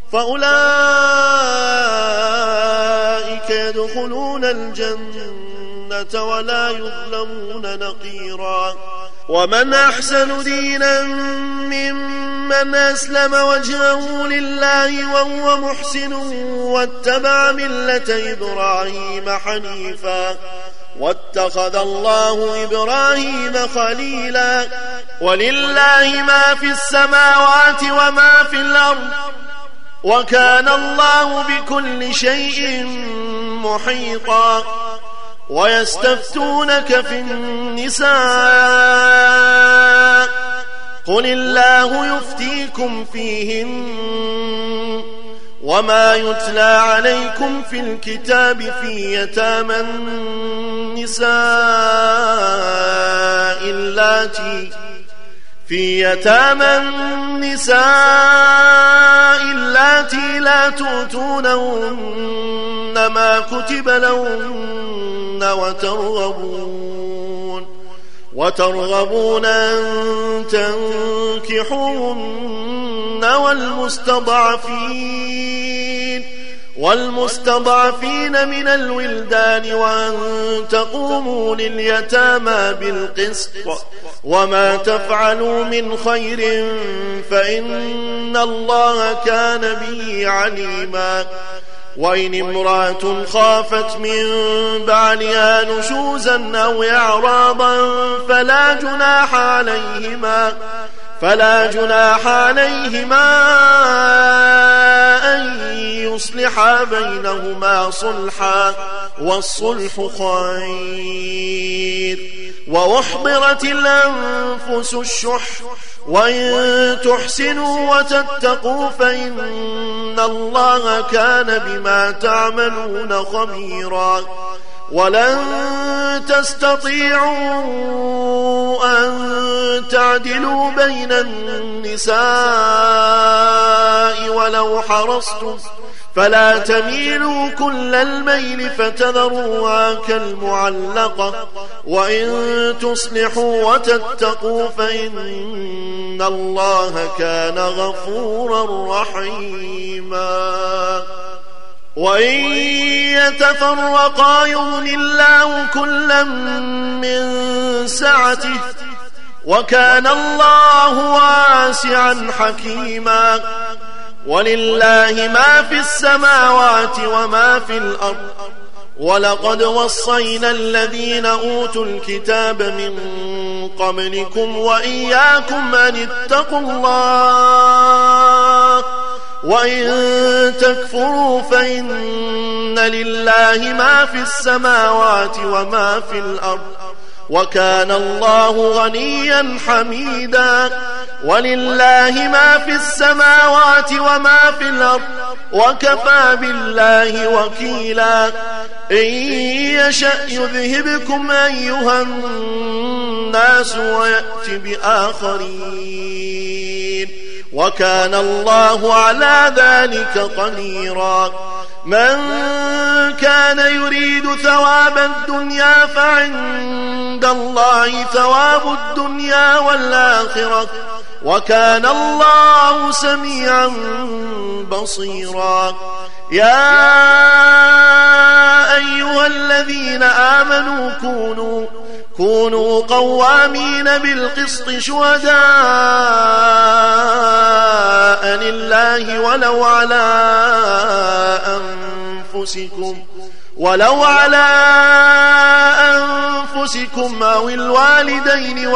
فأولئك يدخلون الجنة ولا يظلمون نقيرا ومن أحسن دينا ممن أسلم وجهه لله وهو محسن واتبع ملة إبراهيم حنيفا واتخذ الله إبراهيم خليلا ولله ما في السماوات وما في الأرض وكان الله بكل شيء محيطا ويستفتونك في النساء قل الله يفتيكم فيهن وما يتلى عليكم في الكتاب في يتامى النساء اللاتي لا تؤتونهن ما كتب لهن وترغبون أن تنكحوهن والمستضعفين من الولدان وأن تقوموا لليتامى بالقسط وما تفعلوا من خير فإن الله كان به عليما وإن امرأة خافت من بعلها نشوزا أو إعراضا فلا جناح عليهما أن يصلحا بينهما صلحا والصلح خير وأحضرت الأنفس الشح وإن تحسنوا وتتقوا فإن الله كان بما تعملون خبيرا ولن تستطيعوا أن تعدلوا بين النساء ولو حرصتم فلا تميلوا كل الميل فتذروها كالمعلقة وإن تصلحوا وتتقوا فإن الله كان غفورا رحيما وإن يتفرقا يغن الله كلا من سعته وكان الله واسعا حكيما ولله ما في السماوات وما في الأرض ولقد وصينا الذين أوتوا الكتاب من قبلكم وإياكم أن اتقوا الله وإن تكفروا فإن لله ما في السماوات وما في الأرض وكان الله غنيا حميدا ولله ما في السماوات وما في الأرض وكفى بالله وكيلا إن يشأ يذهبكم أيها الناس ويأت بآخرين وكان الله على ذلك قديرا من كان يريد ثواب الدنيا فعند الله ثواب الدنيا والآخرة وكان الله سميعا بصيرا يا أيها الذين آمنوا كونوا قوامين بالقسط شهداء لله ولو على أنفسكم أو الوالدين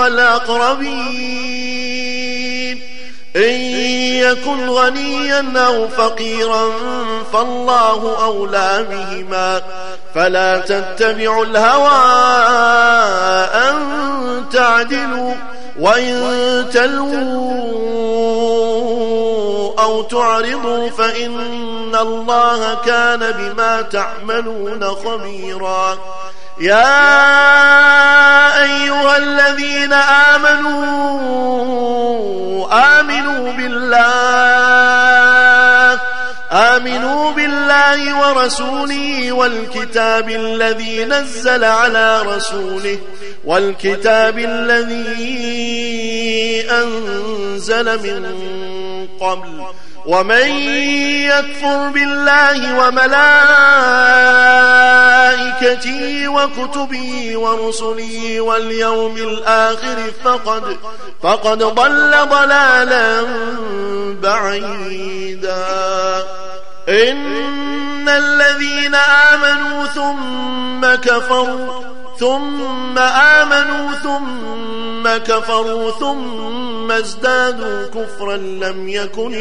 والأقربين إن يكن غنيا أو فقيرا فالله أولى بهما فلا تتبعوا الهوى أن تعدلوا وإن تلووا أو تعرضوا فإن الله كان بما تعملون خبيرا يا أيها الذين آمنوا بالله ورسوله والكتاب الذي نزل على رسوله والكتاب الذي أنزل من قبل ومن يكفر بالله وملائكته وكتبه ورسله واليوم الآخر فقد ضل ضلالا بعيدا إن الذين آمنوا ثم آمنوا ثم كفروا ثم ازدادوا كفرا لم يكن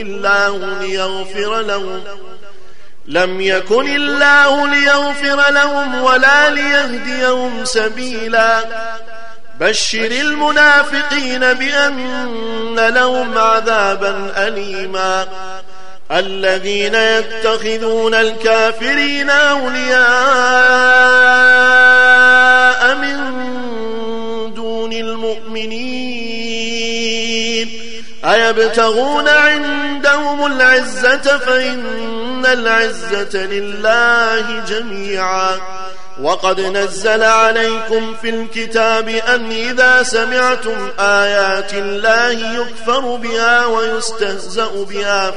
الله ليغفر لهم ولا ليهديهم سبيلا بشر المنافقين بأن لهم عذابا أليما الذين يتخذون الكافرين أولياء من دون المؤمنين أيبتغون عندهم العزة فإن العزة لله جميعا وقد نزل عليكم في الكتاب أن إذا سمعتم آيات الله يكفر بها ويستهزأ بها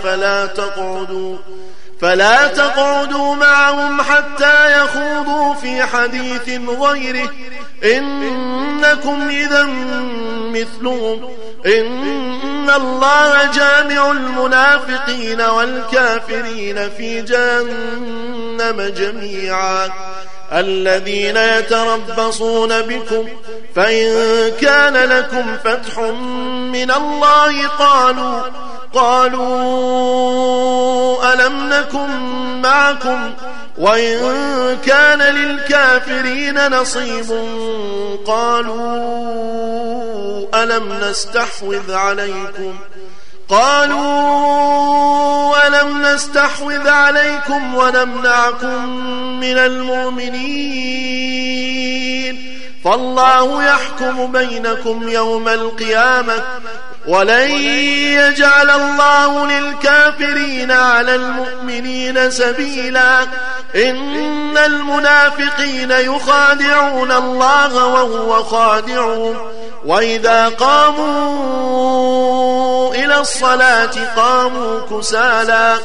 فلا تقعدوا معهم حتى يخوضوا في حديث غيره إنكم إذا مثلهم إن الله جامع المنافقين والكافرين في جهنم جميعا الذين يتربصون بكم فإن كان لكم فتح من الله قالوا ألم نكن معكم وإن كان للكافرين نصيب قالوا ألم نستحوذ عليكم ونمنعكم من المؤمنين فالله يحكم بينكم يوم القيامة ولن يجعل الله للكافرين على المؤمنين سبيلا إن المنافقين يخادعون الله وهو خادعهم وإذا قاموا إلى الصلاة قاموا كسالى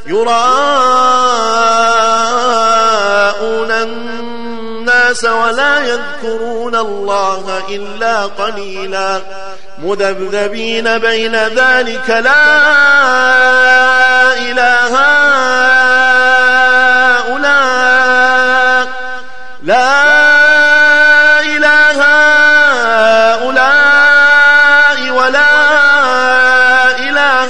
يراءون الناس ولا يذكرون الله إلا قليلا مذبذبين بين ذلك لا إله هؤلاء ولا إله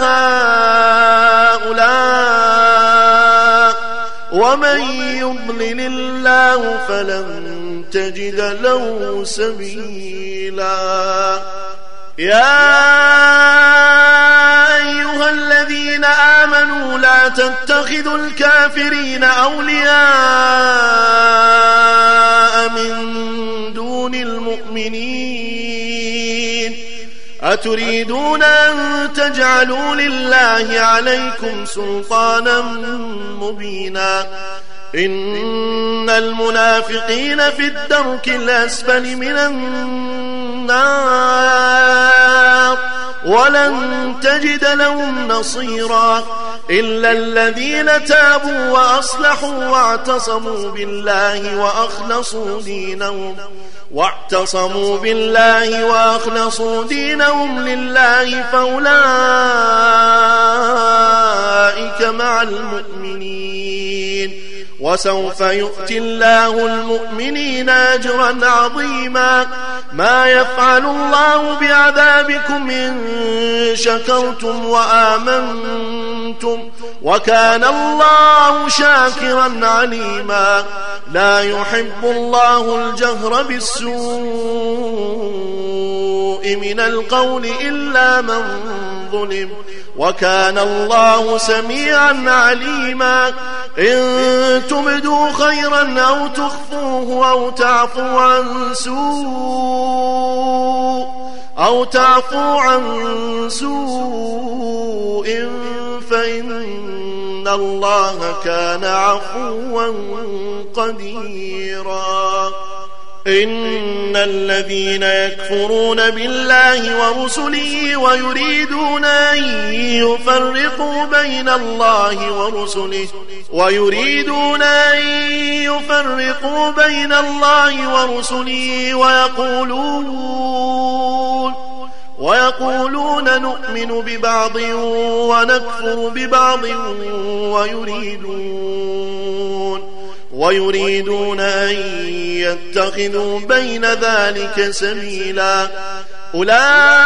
هؤلاء ومن يضلل الله فلن تجد له سبيلا يا أيها الذين آمنوا لا تتخذوا الكافرين أولياء من دون المؤمنين أتريدون أن تجعلوا لله عليكم سلطانا مبينا إن المنافقين في الدرك الأسفل من النار ولن تجد لهم نصيرا إلا الذين تابوا وأصلحوا واعتصموا بالله وأخلصوا دينهم لله فأولئك مع المؤمنين وسوف يؤتي الله المؤمنين أجرا عظيما ما يفعل الله بعذابكم إن شكرتم وآمنتم وكان الله شاكرا عليما لا يحب الله الجهر بالسوء من القول إلا من ظلم وكان الله سميعا عليما إن تبدوا خيرا أو تخفوه أو تعفوا عن سوء فإن الله كان عفوا قديرا إن الذين يكفرون بالله ورسله ويريدون أن يفرقوا بين الله ورسله ويقولون نؤمن ببعض ونكفر ببعض ويريدون أن يتخذوا بين ذلك سبيلا أولئك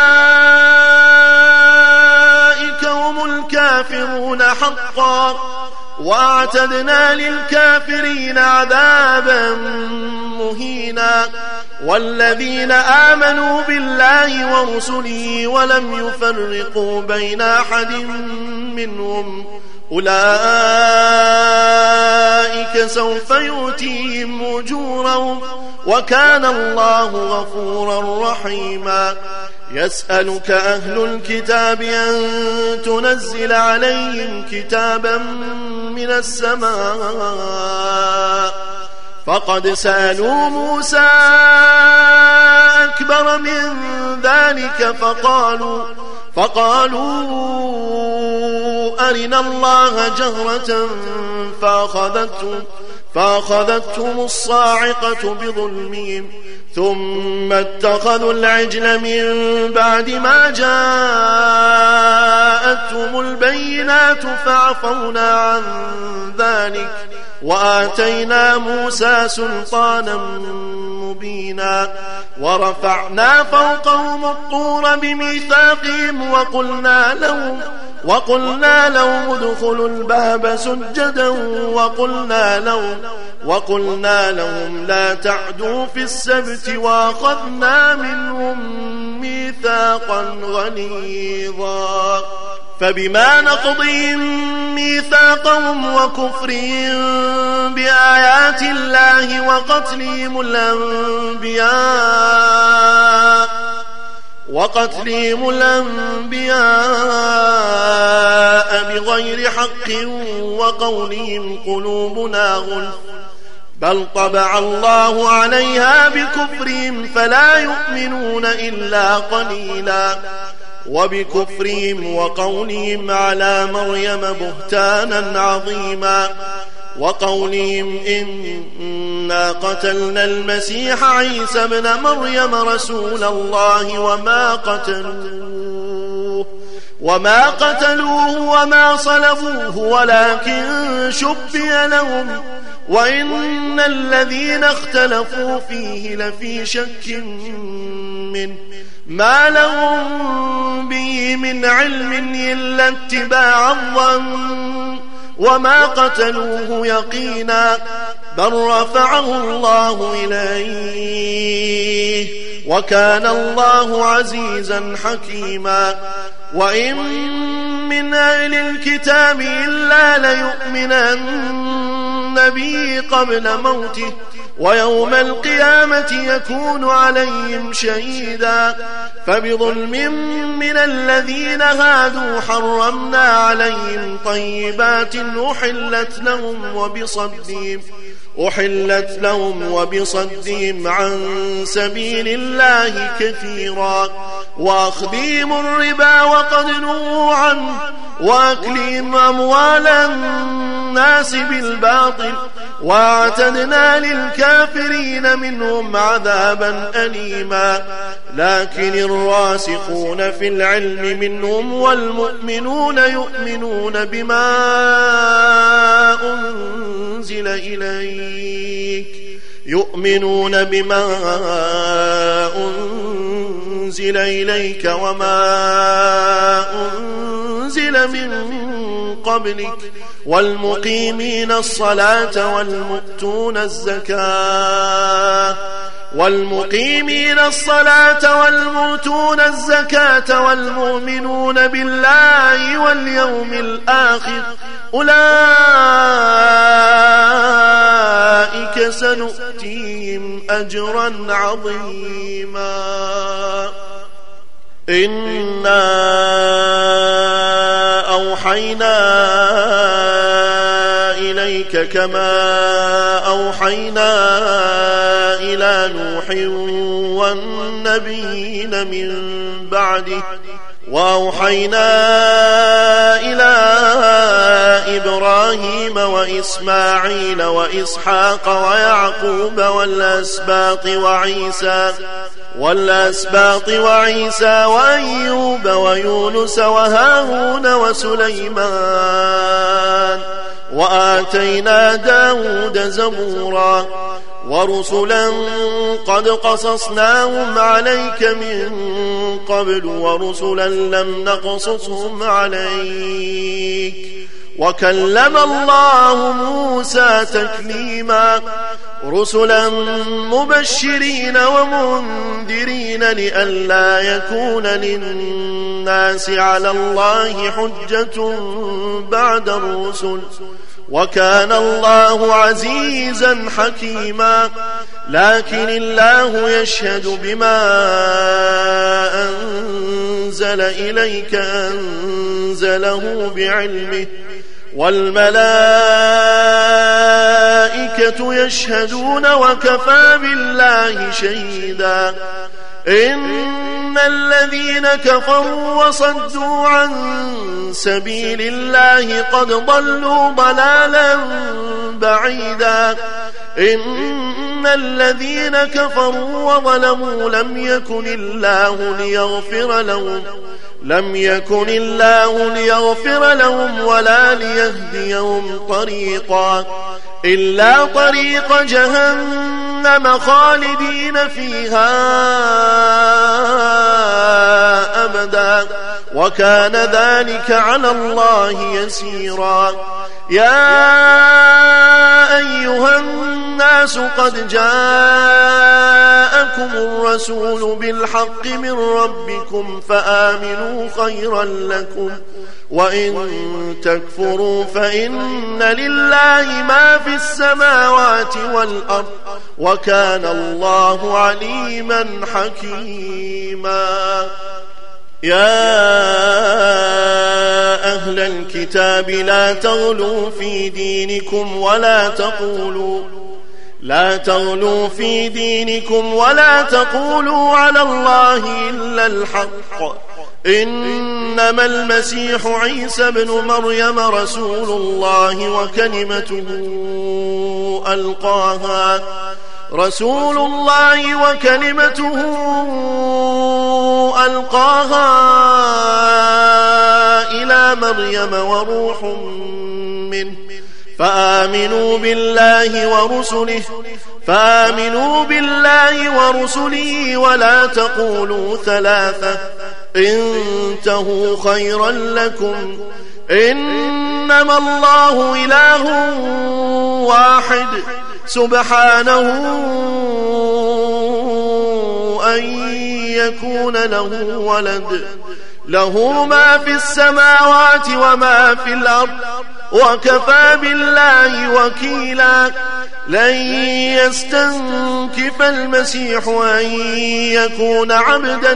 هم الكافرون حقا وأعتدنا للكافرين عذابا مهينا والذين آمنوا بالله ورسله ولم يفرقوا بين أحد منهم أولئك سوف يؤتيهم أجورهم وكان الله غفورا رحيما يسألك أهل الكتاب أن تنزل عليهم كتابا من السماء فقد سألوا موسى أكبر من ذلك فقالوا أرنا الله جهرة فأخذتهم الصاعقة بظلمهم ثم اتخذوا العجل من بعد ما جاءتهم البينات فعفونا عن ذلك وآتينا موسى سلطانا مبينا ورفعنا فوقهم الطور بميثاقهم وقلنا لهم ادخلوا الباب سجدا وقلنا لهم لا تعدوا في السبت وأخذنا منهم ميثاقا غليظا فبما نقضهم ميثاقهم وكفرهم بآيات الله وقتلهم الأنبياء بغير حق وقولهم قلوبنا غلف بل طبع الله عليها بكفرهم فلا يؤمنون إلا قليلا وبكفرهم وقولهم على مريم بهتانا عظيما وقولهم إنا قتلنا المسيح عيسى ابن مريم رسول الله وما قتلوه وما صلبوه ولكن شبه لهم وإن الذين اختلفوا فيه لفي شك منه ما لهم به من علم إلا اتباع الظن وما قتلوه يقينا بل رفعه الله إليه وكان الله عزيزا حكيما وإن من أهل الكتاب إلا ليؤمنن به قبل موته ويوم القيامة يكون عليهم شهيدا فبظلم من الذين هادوا حرمنا عليهم طيبات أحلت لهم وبصدهم عن سبيل الله كثيرا وأخذهم الربا وقد نهوا عنه وأكلهم أموال الناس بالباطل واعتدنا للكافرين منهم عذابا أليما لكن الراسخون في العلم منهم والمؤمنون يؤمنون بما أنزل إليك وما أنزل من قبلك والمقيمين الصلاة والمؤتون الزكاة والمؤمنون بالله واليوم الآخر أولئك سنؤتيهم أجرا عظيما إنا أوحينا إليك كما أوحينا إلى نوح والنبيين من بعده وأوحينا إلى إبراهيم وإسماعيل وإسحاق ويعقوب والأسباط وعيسى وأيوب ويونس وهارون وسليمان وآتينا داود زبورا ورسلا قد قصصناهم عليك من قبل ورسلا لم نقصصهم عليك وكلم الله موسى تكليما رسلا مبشرين ومنذرين لئلا يكون للناس على الله حجة بعد الرسل وكان الله عزيزا حكيما لكن الله يشهد بما أنزل إليك أنزله بعلمه والملائكة يشهدون وكفى بالله شهيدا إن الذين كفروا وصدوا عن سبيل الله قد ضلوا ضلالا بعيدا إن الذين كفروا وظلموا لم يكن الله ليغفر لهم ولا ليهديهم طريقا إلا طريق جهنم خالدين فيها أبدا وكان ذلك على الله يسيرا يا أيها الناس قد جاءكم الرسول بالحق من ربكم فآمنوا خيرا لكم وإن تكفروا فإن لله ما في السماوات والأرض وكان الله عليما حكيما يا أهل الكتاب لا تغلوا في دينكم ولا تقولوا على الله إلا الحق إنما المسيح عيسى بن مريم رسول الله وكلمته ألقاها إلى مريم وروح منه فآمنوا بالله ورسله ولا تقولوا ثلاثة انتهوا خيرا لكم إنما الله إله واحد سبحانه أن يكون له ولد له ما في السماوات وما في الأرض وكفى بالله وكيلا لن يستنكف المسيح أن يكون عبدا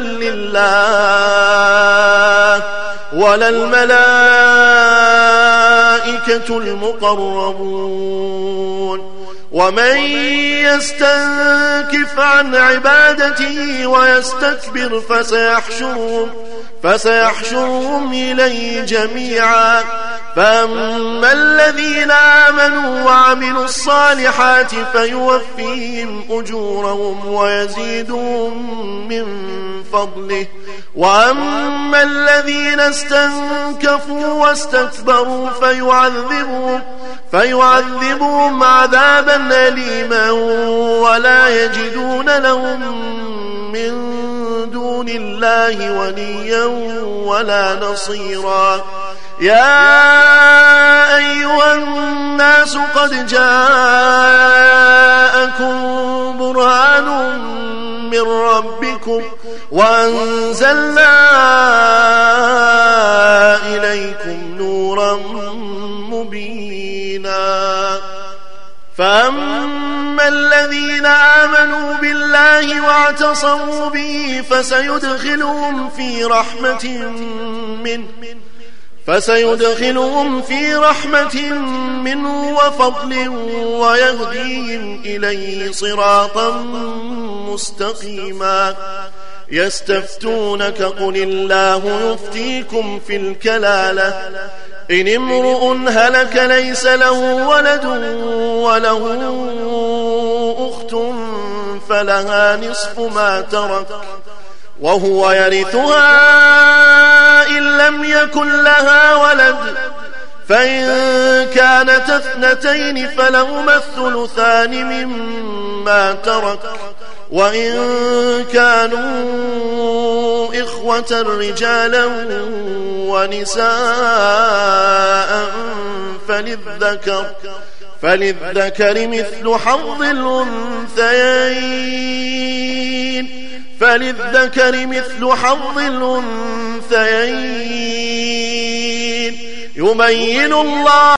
لله ولا الملائكة المقربون ومن يستنكف عن عبادته ويستكبر فسيحشرهم إليه جميعا. فأما الذين آمنوا وعملوا الصالحات فيوفيهم أجورهم ويزيدهم من فضله. وأما الذين استنكفوا واستكبروا فيعذبهم عذابا أليما ولا يجدون لهم من دون الله وليا ولا نصيرا. يا أيها الناس قد جاءكم برهان من ربكم وأنزلنا إليكم نورا مبينا. فأما الذين آمنوا بالله واعتصموا به فسيدخلهم في رحمة منه وفضل ويهديهم إليه صراطا مستقيما. يستفتونك قل الله يفتيكم في الكلالة إن امرؤ هلك ليس له ولد وله أخت فلها نصف ما ترك وهو يرثها إن لم يكن لها ولد فإن كانت اثنتين فلهما الثلثان مما ترك وإن كانوا إخوة رجالا ونساء فللذكر مثل حظ الأنثيين يبين الله